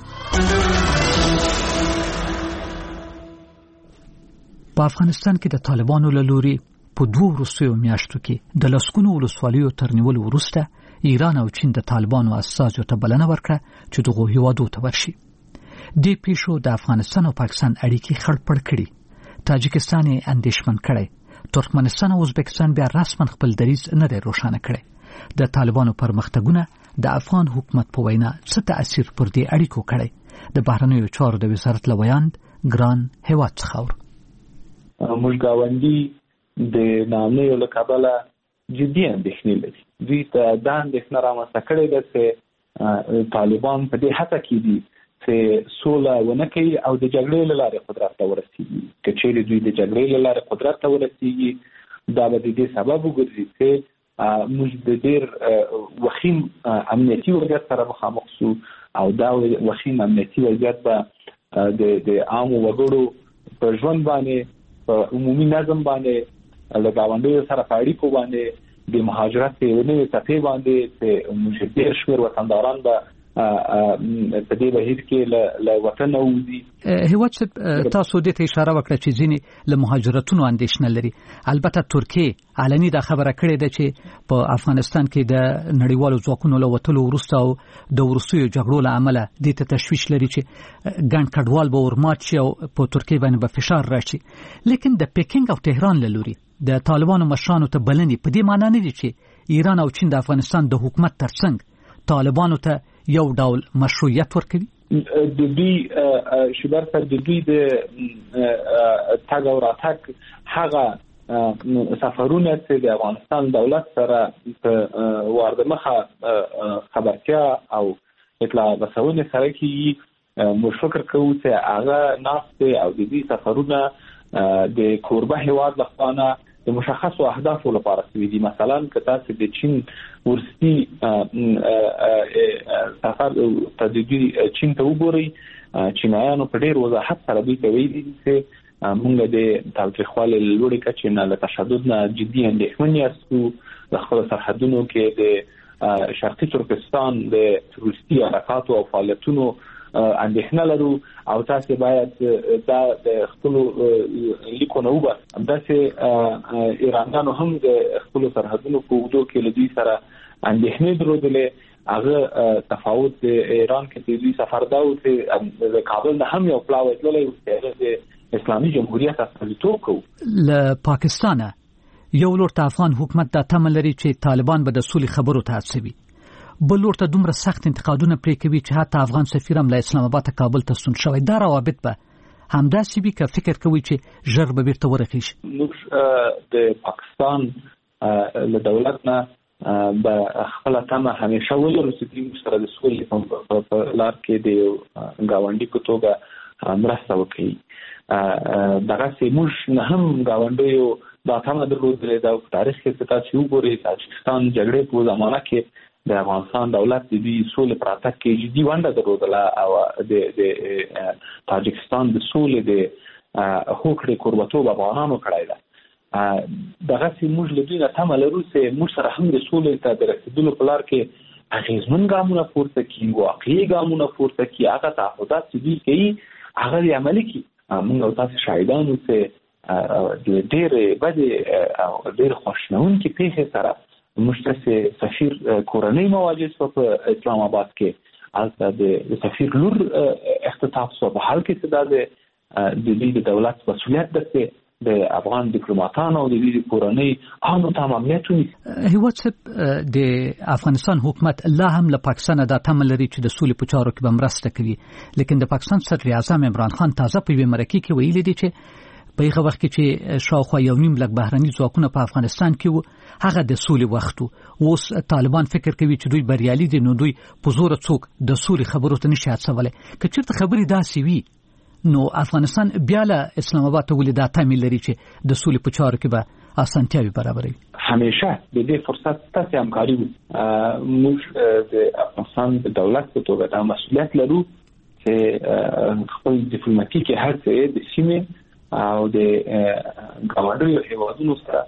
په افغانستان کې د طالبانو له لوري په 2 وروستیو میاشتو کې د لسګونو ولسوالیو تر نیولو وروسته ایران او چین د طالبانو اساسو ته بلنه ورکړه چې دغه هیوادو ته ورشي. دې پیښو د افغانستان او پاکستان اړیکې خړپړ کړي، تاجکستان یې اندېښمن کړی، ترکمنستان او ازبکستان بیا رسما خپل دریځ نه دی روښانه کړی. د طالبانو پرمختګونه د افغان حکومت په وینا څه تأثیر پر دې اړیکو کړی؟ د بهرنیو چارو د وزارت له ویاند ګران هیواد څخه اورو. موږ ګاونډي د نامنیو له کبله جدي اندېښنې لري. دوی ته دا اندېښنه رامنځته کړې ده چې طالبان په دې هڅه کې دي چې سوله ونه کوي او د جګړې له لارې قدرت ته ورسېږي. که چیرې دوی د جګړې له لارې قدرت ته ورسېږي دا به د دې سبب وګرځي چې موږ د ډېر وخیم امنیتي وضعیت سره مخامخ شو او دا وخیم امنیتي وضعیت به د عامو وګړو په ژوند باندې، په عمومي نظم باندې، له ګاونډیو سره په اړیکو باندې، د مهاجرت په یوې نوې څپې باندې چې موږ ډېر شمېر وطنداران به په دې بهیر کې له وطن وځي. هیواد تاسو دې ته اشاره وکړه چې ځینې له مهاجرتونو اندېښنه لري. البته ترکیه علني دا خبره کړې ده چې په افغانستان کې د نړیوالو ځواکونو له وتلو وروسته او د وروستیو جګړو له امله دې ته تشویش لري چې ګڼ کډوال به ورمات شي او په ترکیه باندې به فشار راشي. لیکن د پیکینګ او تهران له لوري د طالبانو مشرانو ته بلنې په دې معنی نه دي چې ایران او چین د افغانستان د حکومت ترڅنګ طالبانو ته یو ډول مشروعیت ورکوي. د دوی شبر پر د دوی د تګ او راتګ هغه سفرونه چې د افغانستان دولت سره په واردمخه خبرتیا او اطلاع رسونې سره کې موږ فکر کوو چې هغه ناست او د دې سفرونه د کوربه هیواد لپاره د مشخصو اهدافو لپاره سوي دي. مثلا که تاسو د چین ورستی سفر تدریجي چین ته وګورئ، چینایانو په ډېر وضاحت سره دوی ته ویلي چې موږ د تاوتریخوالي له لوړې کچې نه له تشدد نه جدي اندېښمن یاستو. د خپلو سرحدونو کې د شرقي ترکستان د تروریستي حرکاتو او فعالیتونو اندېښنه لرو او تاسو باید دا د خپل لیکونو وباسئ. داسې ایرانیانو هم د خپل سرحدونو په اوږدو کې له دوی سره اندېښنې درلودلې. هغه تفاوت د ایران کې د دوی سفر دا و چې د کابل نه هم یو پلاوی تللی و چې د اسلامي جمهوریت استازیتوب کوو. له پاکستانه یو لور ته افغان حکومت دا تمه لري چې طالبان به د سولې خبرو ته هڅوي، بل لور ته دومره سخت انتقادونه پرې کوي چې حتی افغان سفیر هم له اسلام آباد کابل ته ستون شوی. دا روابط به همداسې وي که فکر کوي چې ژر به بیرته ورخیږي؟ موږ د پاکستان له دولت نه به خپل تمه همیشه ولرو چې دوی سره د سولې په لار کې د ګاونډي په توګه مرسته وکړي. دغسې موږ نه هم ګاونډیو دا تمه درلودلې ده. په تاریخ کې تاسو وګورئ تاجکستان جګړې په زمانه کې د افغانستان دولت د دې سولې پر اتاق کې جدي ونډه درلودله او د تاجکستان د سولې د هوکړې کوربتوب افغانانو کړی ده. دغسې موږ له دوی نه تمه لرو چې موږ سره هم د سولې ته د رسېدلو په لار کې اغېزمن ګامونه پورته کړي، واقعي ګامونه پورته کړي. هغه تعهدات چې دوی کوي هغه یې عملي کړي. موږ او تاسو شاهدان یو چې د ډېرې بدې او ډېرې خواشینونکې پیښې سره موږ ته سفیر کورنۍ مواجه شوه په اسلام آباد کې. هلته د سفیر لور اختطاف شوه. په حال کې چې دا د دوی د دولت مسؤلیت ده چې د افغان ډیپلوماټانو او د دې کورنۍ عامو ته امنیت ونیسي. هیواد صاحب د افغانستان حکومت لا هم له پاکستان د تمه لري چې د سولې په چارو کې به مرسته کوي، لیکن د پاکستان صدر اعظم عمران خان تازه په یوه مرکه کې ویلي دی چې په هغه وخت کې چې شاوخوا 1.5 لک بهرني ځواکونه په افغانستان کې وو هغه د سولې وخت وو. اوس طالبان فکر کوي چې دوی بریالي دي نو دوی په زور څوک د سولې خبرو ته نشي هڅولی. که چېرته خبرې داسې وي نو افغانستان بیا له اسلام آباد ته ولې دا تمه لري چې د سولې په چارو کې به اسانتیاوي برابروي؟ همیشه د دې فرصت تاسو همکاري موږ د افغانستان د دولت په توګه دا مسؤلیت لرو چې خپل ډیپلوماټیکي هڅې د سیمې او د ګاونډیو هیوادونو سره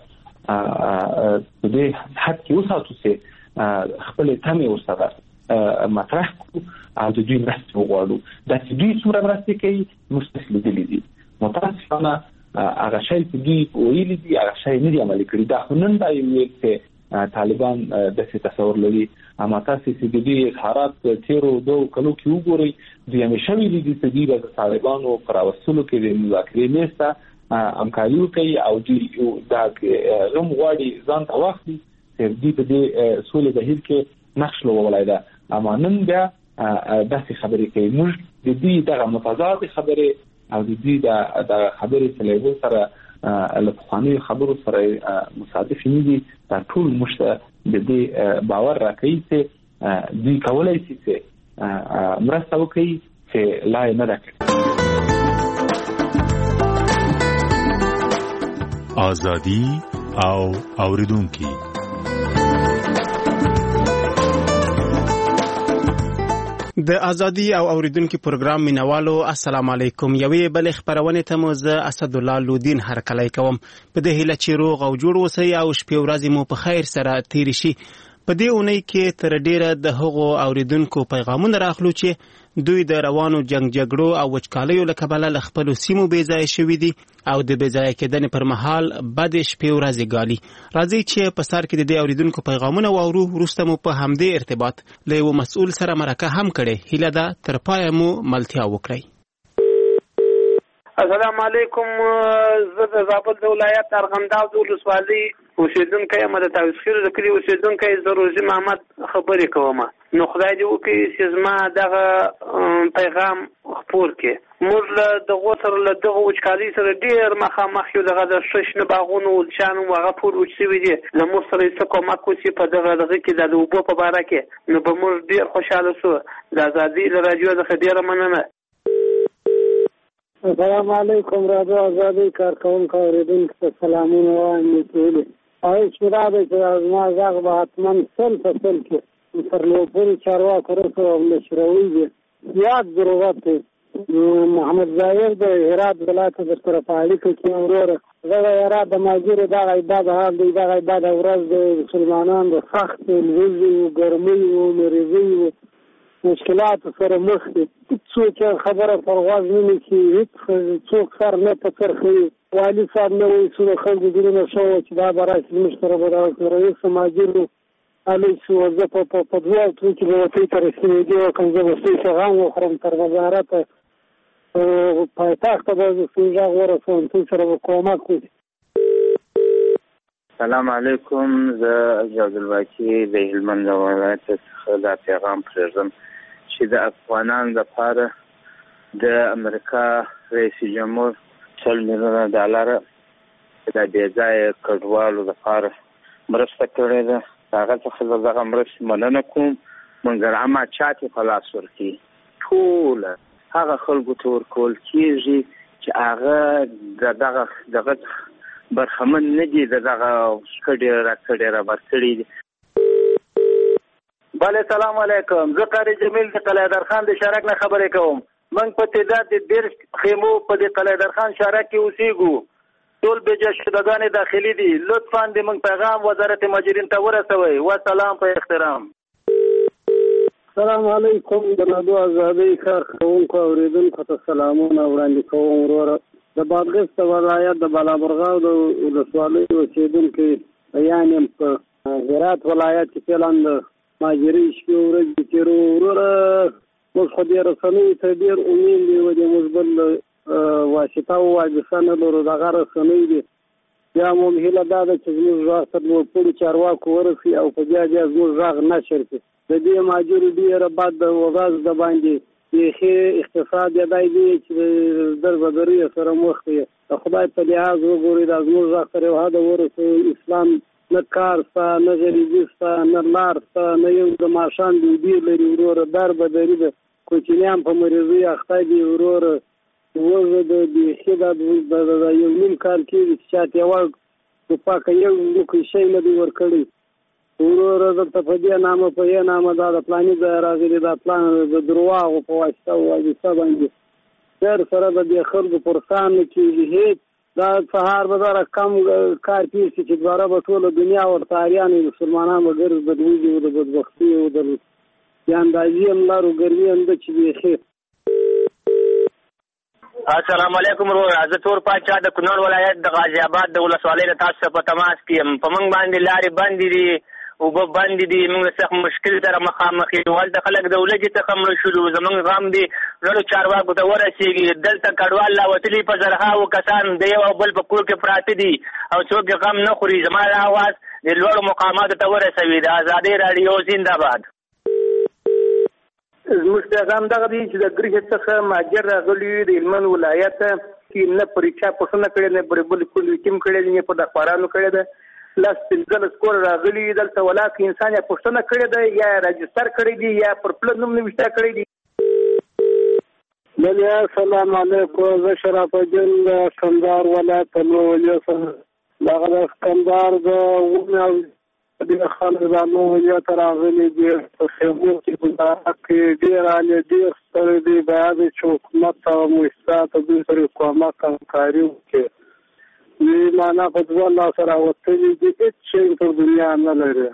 په دې حد کې وساتو چې خپل تمه ورسره مطرح کو او د دوی مرسته وغواړو. دا چې دوی څومره مرسته کوي موږ تاسو لیدلي دي. متاسفانه هغه شی چې دوی ویلي دي هغه شی نه دي عملي کړي. دا خو نن دا یو چې طالبان داسې تصور لري. اما تاسو چې د دې اظهارات تیرو 2 کلو کې وګورئ دوی همیشه ویلي دي چې دوی د طالبانو پر راوستلو کې د مذاکرې میسته همکاري کوي او دوی دا غم غواړي ځان ته واخلي چې دوی په دې سولې بهیر کې نقش لوبولی ده. اما نن بیا داسې خبرې کوي. موږ د دوی دغه متضاد خبرې او د دوی د خبرې سلیبو سره له پخوانیو خبرو سره مصادف نه دي. دا ټول موږ ته د دې باور راکوي چې دوی کولی شي چې مرسته وکړي چې لا یې نه ده کړې. ازادي او اوریدونکي د ازادي او اوریدونکو پروګرام مینوالو السلام علیکم. یوې بل خبرونه ته مو زه اسد الله لودین هرکلی کوم. په دې هیله چې روغ او جوړ اوسئ او شپې ورځې مو په خیر سره تیر شي. په دې اونۍ کې تر ډیره د هغو اوریدونکو پیغامونه راخلو چې دوی د روانو جګړو او وچکالیو له کبله له خپلو سیمو بې ځایه شوي دي او د بې ځایه کېدنې پر مهال بد شپې ورځې ګالي. راځئ چې په سر کې د دې اوریدونکو پیغامونه واورو. وروسته مو په همدې ارتباط له یو مسؤل سره مرکه هم کړې. هیله ده تر پایه مو ملتیا وکړئ. السلام علیکم. زه د زابل د ولایت ارغنداو د ولسوالۍ اوسیدونکی یم. د تاویزخیلو د کلي اوسیدونکی زه روزي محمد خبرې کوم. نو خدای دې وکړي چې زما دغه پیغام خپور کړي. موږ له دغو سره له دغه وچکالۍ سره ډېر مخامخ یو. دغه د شنه باغونو ولچان هغه ټول وچ شوي دي. له موږ سره څه کومک وشي په دغه کې د اوبو په باره کې نو به موږ ډېر خوشحاله شو. د ازادي له راډیو څخه ډېره مننه. السلام علیکم. راډیو ازادي کارکوونکو اوریدونکو ته سلامونه وایم. ټولې چې را دی چې زما غږ به حتما سل په سل کې تر نو پورې چارواکو رسو او مشروعي دي. زیات ضرورت دی محمد ظاهر د هرات ولایت د طرفالي کې وروره زه هرات د ماجر د عبادت حال دی د عبادت ورځ د مسلمانانو د سخت لوزي او ګرمي او مریضي او مشکلات سره مخ دي څوک خبره پرواز نه کوي هیڅ څوک سر نه پڅرخي والي صاحب نو څو خلکو دونه شو چې دا برای مشترک به رئیس ماجر علي شو زه په دوه کې به تر رسیدو کوم زه به څنګه خرم تر وزارت پایتخت به څنګه ورسوم چې سره کومک وکړي. سلام علیکم، زه عبدالواکی د هلمند ولایت څخه دا پیغام پرېږدم چې د افغانانو لپاره د امریکا رئیس جمهور $100 میلیونه د بې ځایه کډوالو لپاره مرسته کړې ده. هغه څخه زه دغه مرستې مننه کوم، مګر عامه چاته په لاس ورکړي ټوله هغه خلکو ته ورکول کېږي چې هغه دغه برخمن نه دي دغه کډې راکړې دي. بله سلام علیکم، زه قاری جمیل د قلعه درخان د شارک نه خبرې کوم. موږ په تعداد د 10 خیمو په د قلعه درخان شارک کې اوسېږو، ټول بجا شدګانې داخلي دي. لطفاً د موږ پیغام وزارت مهاجرین ته ورسوئ. والسلام په احترام. السلام علیکم، د رادیو ازادۍ کار کوونکو اوریدونکو ته سلامونه وړاندې کوم. وروره د بادغیس ولایت د بالابرغاو د ولسوالۍ اوسېدونکي بیان یم په هرات ولایت کې فعلا د مهاجرین شپې ورځې تېرو. وروره موږ خو دې رسنیو ته ډېر امید دی و د مثبت واسطه او واجسه نه لرو، دغه رسنۍ دي. بیا مو هیله دا ده چې زموږ غږ تر لوړپوړو چارواکو ورسي او په بیا زموږ غږ نشر کړي. د دې مهاجرو ډېره بد وضع د باندې بیخي اقتصاد یې دی چې دربدرۍ سره مخ دی. د خدای په لحاظ وګورئ دا زموږ غږ تر یو حده ورسوي. اسلام نه کار شته، نه غریبي شته، نه لار شته، نه یو د ماښام ډوډۍ لري. وروره دربدري ده، کوچنیان په مریضۍ اخته دي. وروره وزه د بیخي د یو نیم کال کېږي چې چاته یوه ټوپک یو لوکی شی نه دی ورکړی. وروره دلته په دې نامه په یې نامه دا د فلاني ځای راغلي، دا پلان د درواغو په واسطه او واجسه باندې ډېر سره د دې خلکو پرسان نه کېږي. هېڅ دا سهار به دغه کم کار کېږي چې دواره به ټوله دنیا ورته اریان وي. مسلمانان به ګرځ بدوږي او د بدبختي او د اندازې هم لارو ګرمي هم ده چې بیخي. السلام علیکم وروره، زه تور پاچا د کونړ ولایت د غازي آباد د ولسوالۍ له تاسو په تماس کې یم. په موږ باندې لارې بندې دي، اوبه بندې دي، موږ له سخت مشکل سره مخامخ یو. هلته خلک د ولږې څخه مړه شولو. زموږ غم دې لوړو چارواکو ته ورسېږي. دلته کډوال لا وتلي په زرهاوو کسان د یو او بل په کور کې پراته دي او څوک یې غم نه خوري. زما دا اواز د لوړو مقاماتو ته ورسوي. د ازادۍ راډیو زنده‌باد. زموږ پیغام دغه دی چې د ګریښ څخه مهاجر راغلي د هلمند ولایت کې نه پرې چا پوښتنه کړې، نه پرې بل کل یتیم کړی دی، نه په اخبارانو کړی ده. 15 کور راغلي دلته ولاکه انسان یا پوښتنه کړې ده یا راجستر کړی دی یا پر پله نوم نوشته کړی دی. بله السلام علیکم، زه شرف الدین د کندهار ولایت نوولیا څخه. دغه د کندهار د ونې او د خانزانو ولیا ته راغلي دي. په خیمو کې ګزاره کوي، ډېر عالي ډېر ستړي دي. باید چې حکومت او مؤسسات دوی سره کومک همکاري وکړي. دوی معنا په دوه لاسه راوتلي دي، هېڅ شی په دنیا نه لري.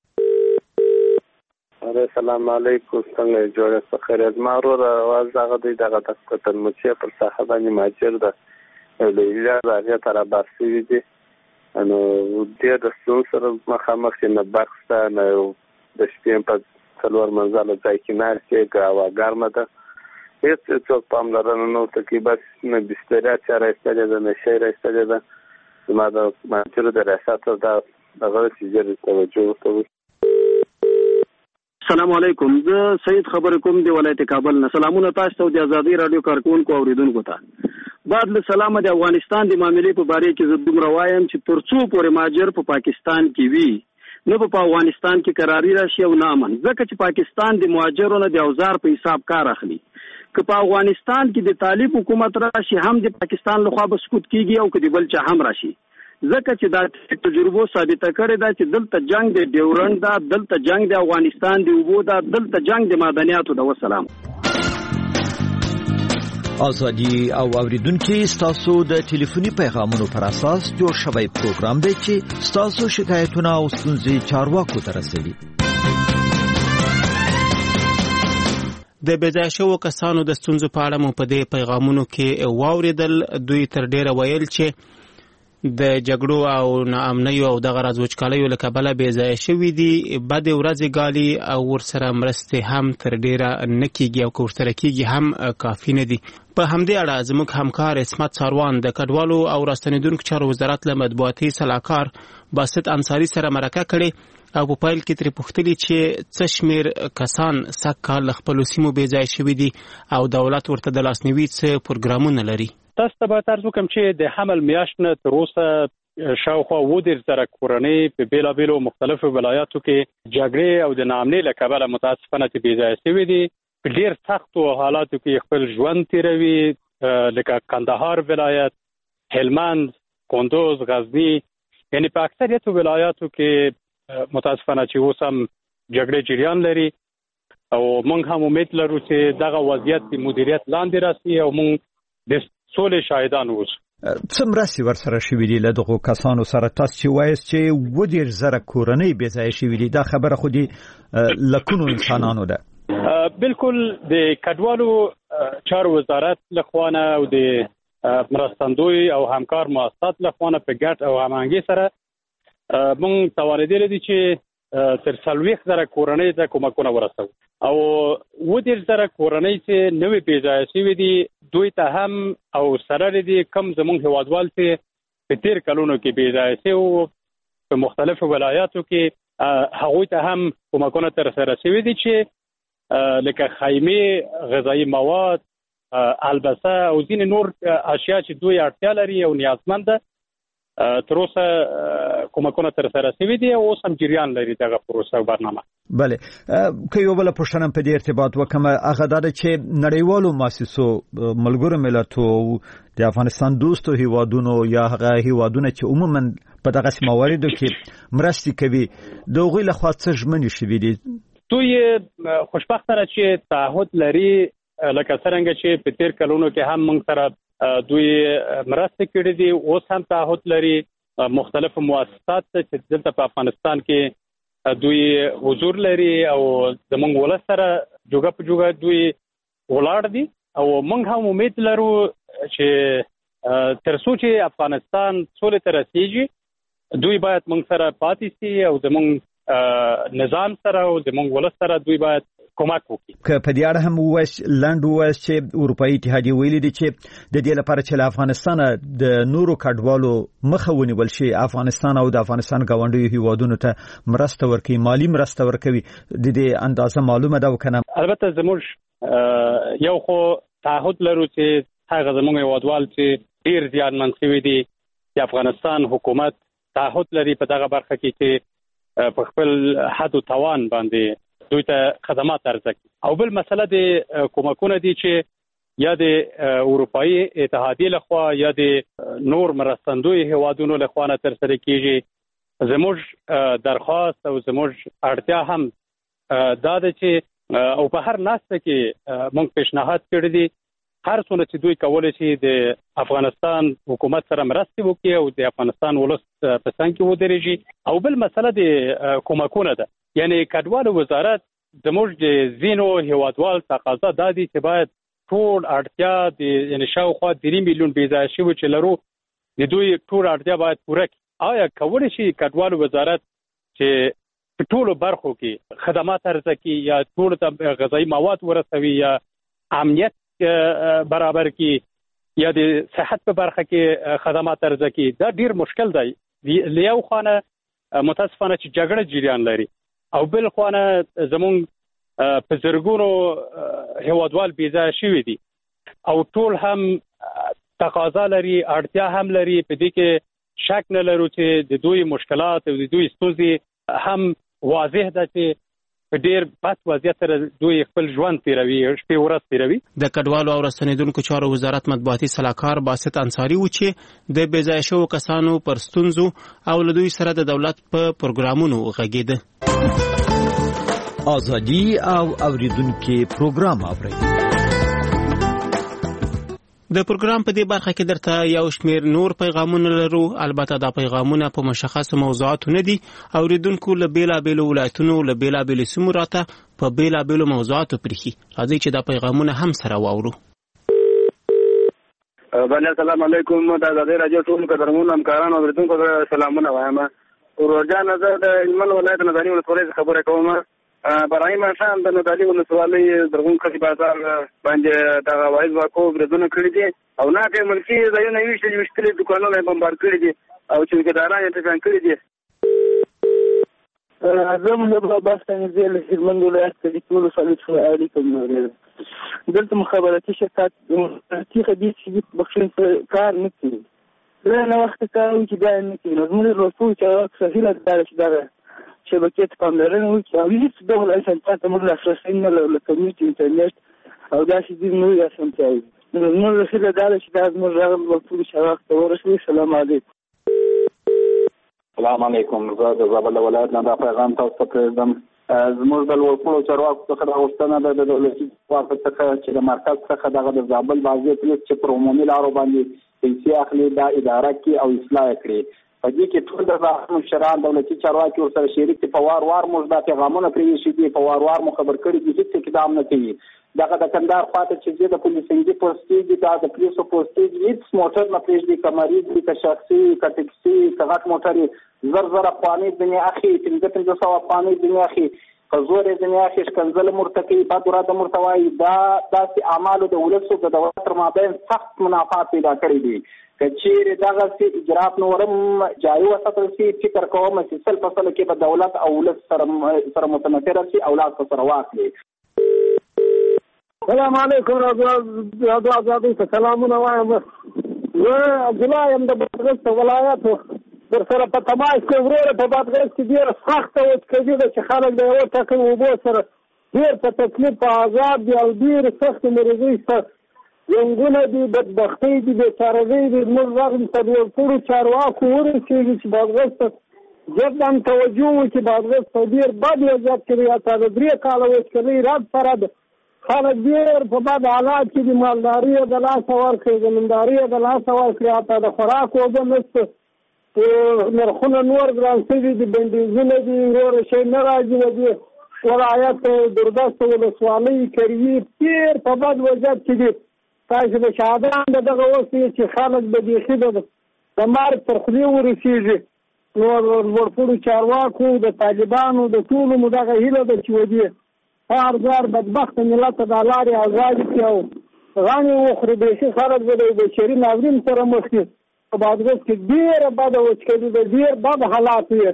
السلام علیکم، څنګه جوړه څه خیر؟ زما وروره اواز دغه دی دغه د کتنمچې پر ساحه باندې مهاجر ده لیلا د هغې ته راباسوي دي. نو ډېر د ستونزو سره مخامخ چې نه برق شته، نه د شپې په 4 منزله ځای کې ناست یې، هوا ګرمه ده، هېڅ څوک پاملرنه نه ورته کوي. بس نه بستریا چا رایستلې ده، نه شی رایستلې ده. زما د مهاجرو د ریاست دغه چې ژر توجه ورته وکړي. السلام علیکم، زه سید خبرې کوم د ولایت کابل نه. سلامونه تاسو ته د ازادۍ راډیو کارکونکو اوریدونکو ته. بعد له سلامه د افغانستان د معاملې په باره کې زه دومره وایم چې تر څو پورې مهاجر په پاکستان کې وي نه په افغانستان کې قراري راشي او نه امن. ځکه چې پاکستان د مهاجرو نه د اوزار په حساب کار اخلي. که په افغانستان کې د طالب حکومت راشي هم د پاکستان لخوا به سقوط کیږي او که د بل چا هم راشي. ځکه چې دا تجربو ثابته کړې ده چې دلته جنگ د ډیورنډ ده، دلته جنگ د افغانستان د اوبو ده، دلته جنگ د معدنیاتو ده. وسلام. ازادي او اوریدونکو ستاسو د ټلیفوني پیغامونو پر اساس جوړ شوی پروګرام دی چې ستاسو شکایتونه او ستونزې چارواکو ته رسوي. د بېځایه شوو کسانو د ستونزو په اړه مو په دې پیغامونو کې واوریدل. دوی تر ډیره ویل چې د جګړو او ناامنیو او دغه راز وچکالیو له کبله بېځایه شوي دي. بدې ورځې ګالي او ورسره مرستې هم تر ډیره نه کېږي او که ورسره کېږي هم کافي نه دي. په همدې اړه زموږ همکار عصمت ساروان د کډوالو او راستنېدونکو چارو وزارت له مطبوعاتي سلاکار باسط انصاري سره مرکه کړې او په پیل کې ترې پوښتلي چې څه شمېر کسان سږ کال له خپلو سیمو بېځایه شوي دي او دولت ورته د لاسنیوي څه پروګرامونه لري. تاسو ته به عرض وکړم چې د حمل میاشت نه تر اوسه شاوخوا 10,000 کورنۍ په بیلابیلو مختلفو ولایاتو کې جګړې او د ناامنۍ له کبله متاسفانه بېځایه شوي دي. په ډېر سختو حالاتو کې خپل ژوند تېروي، لکه کندهار ولایت، هلمند، کندوز، غزني، یعنی په اکثریت ولایاتو کې متاسفانه چې اوس هم جګړې جریان لري او موږ هم امید لرو چې دغه وضعیت د مدیریت لاندې راسي او موږ د سولې شاهدان اوسو. څه مرستې ورسره شوي دي له دغو کسانو سره؟ تاسو چې وایاست چې 10,000 کورنۍ بېځایه شوي دي، دا خبره خو د لکونو انسانانو ده. بالکل د کډوالو چارو وزارت لخوا نه او د مرستندوی او همکار مؤسسات لخوا نه په ګډ او هماهنګۍ سره موږ توانېدلی دي چې تر 40,000 کورنۍ ته کومکونه ورسوو او 10,000 کورنۍ چې نوې بېځایه شوي دي دوی ته هم او سره دي کم زموږ هیوادوال چې په تیر کلونو کې بېځایه شوي په مختلفو ولایاتو کې هغوی ته هم کومکونه ترسره شوي دي چې لکه خیمې، غذایی مواد، البسه او ځینې نور اشیا چې دوی اړتیا لري او نیازمند ده تر اوسه کومکونه ترسره شوي دي او اوس هم جریان لري دغه پروسه او برنامه. بله، که یو بله پوښتنه په دې ارتباط وکړم، هغه دا ده چې نړیوالو مؤسسو، ملګرو ملتو، د افغانستان دوستو هیوادونو یا هغه هیوادونه چې عموما په دغسې مواردو کې مرستې کوي، د هغوی لخوا څه ژمنې شوي دي؟ دوی خوشبختانه چې تعهد لري، لکه څرنګه چې په تیر کلونو کې هم موږ سره دوی مرستې کړې دي، اوس هم تعهد لري. مختلف مؤسسات چې دلته په افغانستان کې دوی حضور لري او زموږ ولس سره جوګه په جوګه دوی ولاړ دي او موږ هم امید لرو چې تر څو چې افغانستان سولې ته رسیږي دوی باید موږ سره پاتې شي او زموږ نظام سره او زموږ ولس سره دوی باید کومک وکړي. که په دې اړه هم ووایاست چې اروپایي اتحادیه ویلي دي چې د دې لپاره چې له افغانستانه د نورو کډوالو مخه ونیول شي، افغانستان او د افغانستان ګاونډیو هیوادونو ته مرسته ورکوي، مالی مرسته ورکوي. د دې اندازه معلومه ده که نه؟ البته زموږ یو خو تعهد لرو چې هغه زموږ هیوادوال چې ډېر زیانمن شوي دي، د افغانستان حکومت تعهد لري په دغه برخه کې چې په خپل حد او توان باندې دوی ته خدمات عرضه کړي. او بل مسله د کومکونه دي چې یا د اروپایي اتحادیې لخوا یا د نور مرستندوی هیوادونو لخوا نه ترسره کیږي. زموږ درخواست او زموږ اړتیا هم دا ده چې او په هر ناسته کې موږ پیشنهاد کړی دي هر څونه چې دوی کولی شي د افغانستان حکومت سره مرستې وکړي او د افغانستان ولس په څنګ کې ودرېږي. او بل مسله د کومکونه ده، یعنی کډوالو وزارت زموږ د ځینو هیوادوال تقاضا دا دي چې باید ټول اړتیا د یعنی شاوخوا 3 میلیون بېځایه شوي چې لرو د دوی ټول اړتیا باید پوره کړي. آیا کولی شي کډوالو وزارت چې په ټولو برخو کې خدمات عرضه کړي یا ټولو ته غذایی مواد ورسوي یا امنیت برابر کی یا د صحت په برخه کې خدمات عرضه کی؟ دا ډیر مشکل دی. لیو خانه متاسفانه چې جګړه جریان لري او بل خانه زمونږ په زرګونو هیوادوال بېځایه شوي دي او ټول هم تقاضا لري، اړتیا هم لري. په دې کې شک نه لرو چې د دوی مشکلات او د دوی ستونزې هم واضح ده چې په ډیر بد وضعیت سره دوی خپل ژوند تیروي، شپې ورځ تیروي. د کډوالو او راستنېدونکو چارو وزارت مطبوعاتي سلاکار باسط انصاري و چې د بېځایه شوو کسانو پر ستونزو او له دوی سره د دولت په پروګرامونو غږېده. ازادي او اوریدونکو پروګرام اوري. د پروګرام په دې برخه کې درته یو شمیر نور پیغامونه لرو. البته دا پیغامونه په مشخصو موضوعاتو نه دي. اوریدونکو له بیلابیلو ولایتونو له بیلابیلو سیمو راته په بیلابیلو موضوعاتو پرخي. راځي چې دا پیغامونه هم سره واورو. بله السلام علیکم. د ازادۍ راډیو ټول قدرمنو همکارانو اوریدونکو ته سلامونه وایم. ورورجان زه د هلمند ولایت نادعلي ولسوالۍ څخه خبره کوم. برای ماښام د نادعلي ولسوالۍ درغون کسي بازار باندې دغه وایز واکو بریدونه کړي دي او ناکه ملکي ځایونه ویشتلي دوکانونه یې بمبار کړي دي او چوکیداران یې ټکان کړي دي. زه مهربا بستاني زه له هلمند ولایت څخه ولسوالۍ څخه اړیکه لرم. دلته مخابراتي شرکت خدي چې بخښنې کار نه کوي. زه نه وخت کار کوي چې بیا نه کوي. زموږ رسول چې صحیح لاره چې دغه شبکې ته پاملرنه وکړي او هیڅ ډول اسانتیا ته موږ لاسرسی نه لرو لکه نیټ انټرنیټ او داسې ځینې نورې اسانتیاوې. زموږ هیله دا ده چې دا زموږ غږ به ټولو چارواکو ته ورسوي. سلام علیکم. سلام علیکم. زه د زابل ولایت نه دا پیغام تاسو ته پرېږدم. زموږ د لوړپوړو چارواکو څخه دا غوښتنه ده د دولتي ځواکو څخه چې د مرکز څخه دغه د زابل بعضې پولیس چې پر عمومي لارو باندې پیسې اخلي دا اداره کړي او اصلاح کړي. په دې کې ټول د مشران دولتي چارواکي ورسره شریک دي. په وار موږ دا پیغامونه پرې ایښي دي. په وار مو خبر کړي دي. هېڅ اقدام نه کوي. دغه د کندهار خواته چې د پولیسنګي پوسټې دي دا د پولیسو پوسټې دي. هېڅ موټر نه پرېږدي. که مریض وي که شخصي که ټکسي که غټ موټر یې 1000 افغانۍ ځینې اخلي 1500 افغانۍ ځینې اخلي په زور یې ځینې اخلي ښکنځل ورته کوي بد وراده ورته وایي. دا داسې اعمالو د ولسو د دولت تر مابین سخت منافات پیدا کړي دي. که چیرې دغسې اجرات نورم جاري وساتل شي فکر کوم چې 100% کې به دولت او ولس سره متنفره شي او لاس په سره واخلي. سلام علیکم. رادیو ازادۍ ته سلامونه وایم. زه عبدالله یم د بادغیس ولایت ورسره په تماس کې وروره په بادغیس کې ډېره سخته وچکچي ده چې خلک د یوه ټکۍ اوبو سره ډېر په تکلیف په عذاب دي او ډېرې سختې مرضۍ شته. جنګونه دي بدبختۍ دي بېچارهګۍ دي. موږ غږ ته د ټولو چارواکو ورسېږي چې بادغیس ته جداً توجه وکړي. بادغیس په ډېر بد وضعیت کې دی. حتی د 3 کاله وچکلۍ رد سره ده. خلک ډېر په بد حالات کې دي. مالداري یې د لاسه ورکړي زمینداري یې د لاسه ورکړي. حتی د خوراک اوبه نشته. نرخونه نور ګران شوي دي. بندیزونه دي نور شی نه راځي. د دې ولایت دردست ولسوالۍ کروي ډېر په بد وضعیت کې دي. تاسو به شهادان دغه اوسئ چې خلک به بیخي د مرګ تر خولې ورسېږي. نو لوړپوړو چارواکو د طالبانو د ټولو مو دغه هیله ده چې ودې هر ځار بدبخته ملت ته دا لارې ازادې کړي او غاڼې وخوري. بیخي خلک به د بشري ناورین سره مخ کړي. په بادغیس کې ډېره بده وچکلي ده. ډېر بد حالات یې.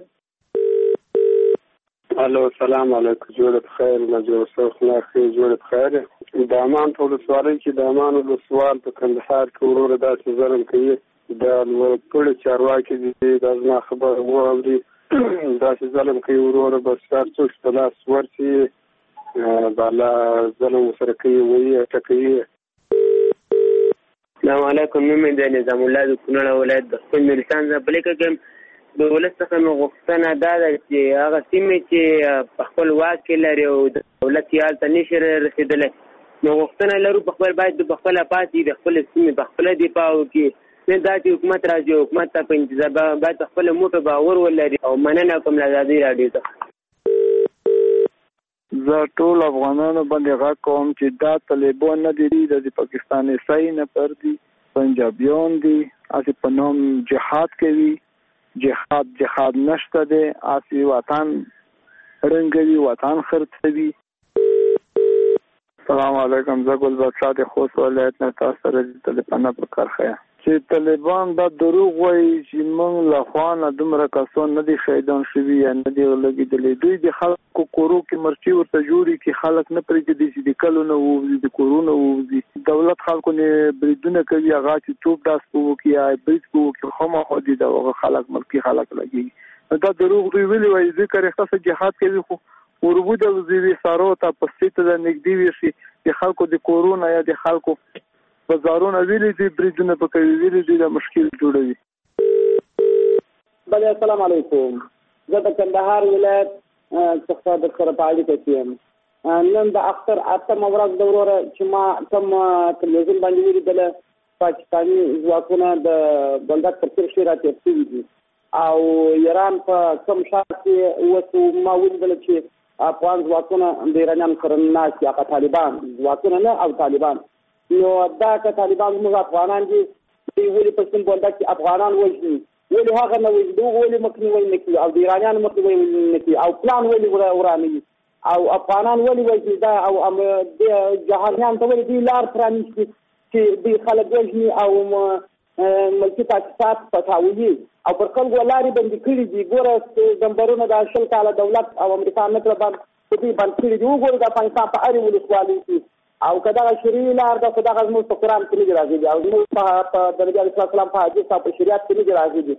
الو سلام علیکم. جوړ بخیر. نجور سرخنا خیر. جوړ بخیر. د امان په ولسوالۍ کې د امان ولسوال په کندهار کې وروره داسې ظلم کوي. د لوړپوړو چارواکي دي دا زما خبره واوري. داسې ظلم کوي وروره بس هر څوک په لاس ورسي بالا ظلم ورسره کوي وایي ټکوي. السلام علیکم. نوم مې د نظام الله د کونړ ولایت د خپل نورستان ځپلې کوم. د ولس څخه مې غوښتنه دا ده چې هغه سیمې چې په خپل واک کې لري او د دولت یال ته نشي رسېدلی نو غوښتنه لرو په خپل باید په خپله پاتې د خپلې سیمې په خپله دفاع وکړي. نه دا چې حکومت راځي حکومت ته په انتظار باید په خپله موټو باور ولري. او مننه کوم له ازادۍ راډیو ته. زه ټول افغانانو باندې غږ کوم چې دا طالبان نه دي د پاکستاني سای نه پر دي پنجابیان دي. اسی په نوم جهاد کوي. جهاد نشته دی. اسی وطن رنګوي وطن خرڅوي. السلام علیکم. زه ګل بادشاه د خوست ولایت نه تاسو سره د طالبانو په کار ښیم. چې طالبان دا دروغ وایي چې موږ له خوا نه دومره کسان نه دي شهیدان شوي یا نه دي لګېدلي. دوی د خلکو کورو کې مرچي ورته جوړي چې خلک نه پرېږدي چې د کلو نه ووځي د کورونو ووځي. دولت خلکو نه بریدونه کوي. هغه چې توپ داس په وکړي یا برید په وکړي خامخا دي دغه خلک ملکي خلک لګېږي. دا دروغ دوی ویلي وایي ذکر یې ښه جهاد کوي خو وربو د وزیري سارو ته پسې ته د نږدې وي شي د خلکو د کورونه یا د خلکو بازارونه ویلي دي بریدونه په کوي ویلي دي د مشکل جوړوي. بله السلام علیکم. زه د کندهار ولایت څخه د سره په اړیکه کې یم. نن د اختر اتمه ورځ د وروره چې ما کوم تلویزیون باندې ولیدله پاکستاني ځواکونه د بندر تر کرښې راتېر شوي دي او ایران په کوم ښار کې اوس ما ولیدل چې افغان ځواکونه د ایرانیانو سره ناست دي، هغه طالبان ځواکونه نه او طالبان. نو دا که طالبان زموږ افغانان دي دوی ولې په سیم بولدک کې افغانان وژني، ولې هغه نه وژني، دغه ولې مخنیوی نه کوي او د ایرانیانو مخنیوی نه کوي او پلان ولې ورانوي او افغانان ولې وژني دا او د جهانیان ته ولې دوی لار پرانیستي چې دوی خلک وژني او ملکي تاسیسات پټاوي او پر خلکو لارې بندې کړي دي. ګوره ډمبرونه د 20 کاله دولت او امریکا نه تر باندې دوی بند کړي دي. وګوره د افغانستان په اړې ولسوالۍ کې او که دغه شرعي لار ده خو دغه زموږ په قرآن کې نه دي راغلي او زموږ په د نبي علیه السلام په حدیث او په شریعت کې نه دي راغلي.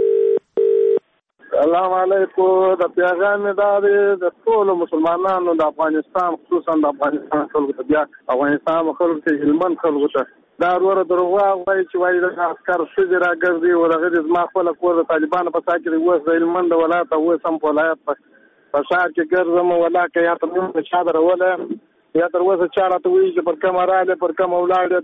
السلام علیکم. د پیغام دا دی د ټولو مسلمانانو د افغانستان خصوصا د افغانستان خلکو ته بیا افغانستان خلکو ته هلمند خلکو ته دا وروره دروغ وایي چې وایي د عسکر ښځې راګرځي او هغه د زما خپله کور د طالبانو په سا کې دی. اوس د هلمند ولایت او اوس هم په ولایت په ښار کې ګرځم ولا که یا تر نوم چا درولی یا تر اوسه چا راته وایي چې پر کومه راغلی پر کومه ولاړې.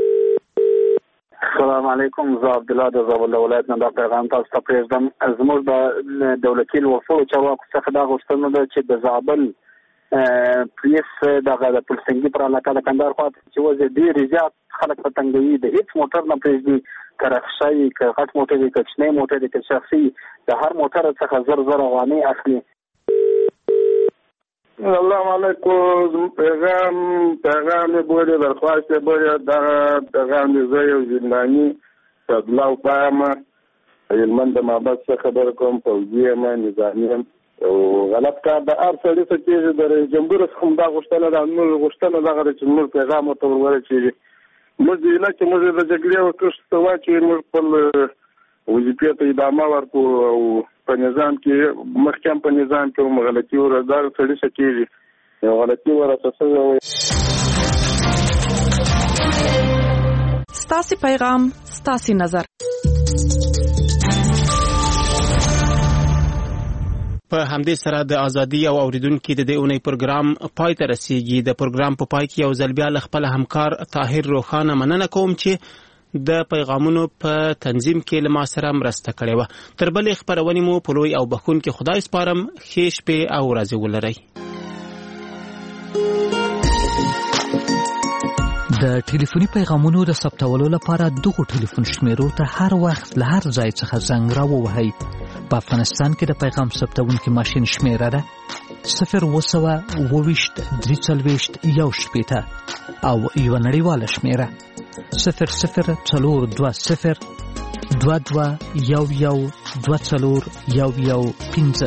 السلام علیکم. زه عبدالله د زابل ولایت نه دا پیغام تاسو ته پرېږدم. زموږ د دولتي لوړو چارواکو څخه دا غوښتنه ده چې د زابل پولیس دغه د پلسنګي پر علاقه د کندهار خواته چې اوس ډېر زیات خلک په تنګوي، د هېڅ موټر نه پرېږدي، که رخصه وي که غټ موټر وي که کوچنی موټر وي که شخصي، د هر موټر څخه زر افغانۍ اخلي. السلام علیکم. پیغام بوده درخواست بوده در پیغام زه یو زنداني عبدالله وایم هلمند محبت څخه خبر کوم، پوځي یم، نظامي یم او غلط کار د هر سړي څه کېږي. د رئیس جمهور څخه هم دا غوښتنه ده، موږ غوښتنه دغه ده چې موږ پیغام ورته ورورسېږي. موږ نه چې موږ د جګړې او کښت ته واچوي، موږ خپل وظیفې ته ادامه ورکړو او په نظام کې مخکې هم په نظام کې هم غلطي ورزدار سړي څه کېږي یو غلطي ورته شوې وي. ستاسې پیغام ستاسې نظر. په همدې سره د ازادي او اوریدونکو د دې اونۍ پروګرام پای ته رسیږي. د پروګرام په پای کې یو ځل بیا له خپل همکار طاهر روخانه مننه کوم چې د پیغامونو په تنظیم کې له ما سره مرسته کړې وه. تر بلې خپرونې مو په لوی او بخښونکي خدای سپارم. ښې شپې او ورځې ولرئ. د ټلیفوني پیغامونو د ثبتولو لپاره دغه ټلیفون شمیرو ته هر وخت له هر ځای څخه زنګ راووهئ. په افغانستان کې د پیغام ثبتونکي ماشین شمیره ده 022-340-1 او یو نړیواله شمیره 002022112415.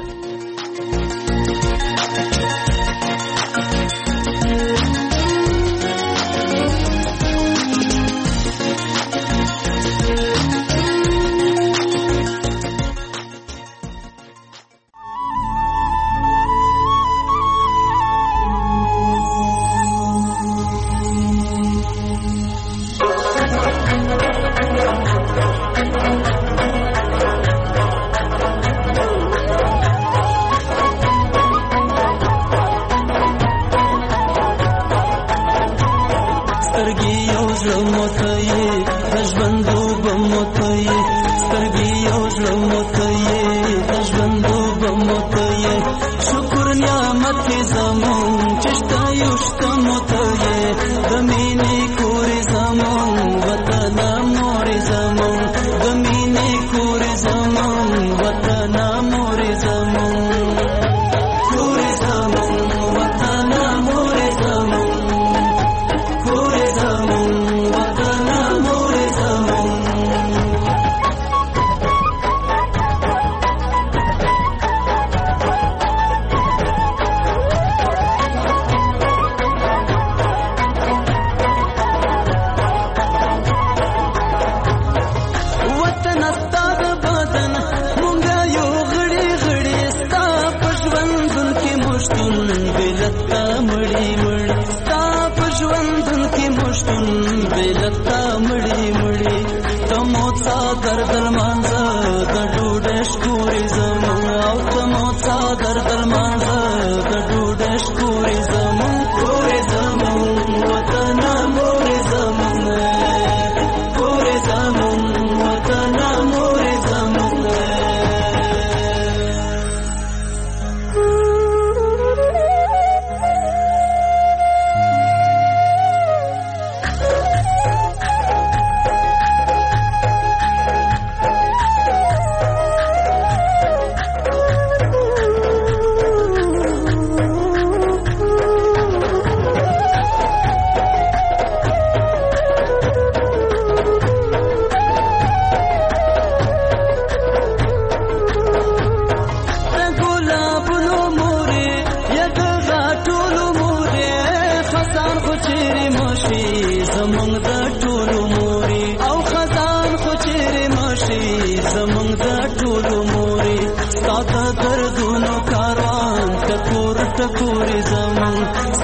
ټول مورې ساده دردونو کاروان ټکور ټکور زمون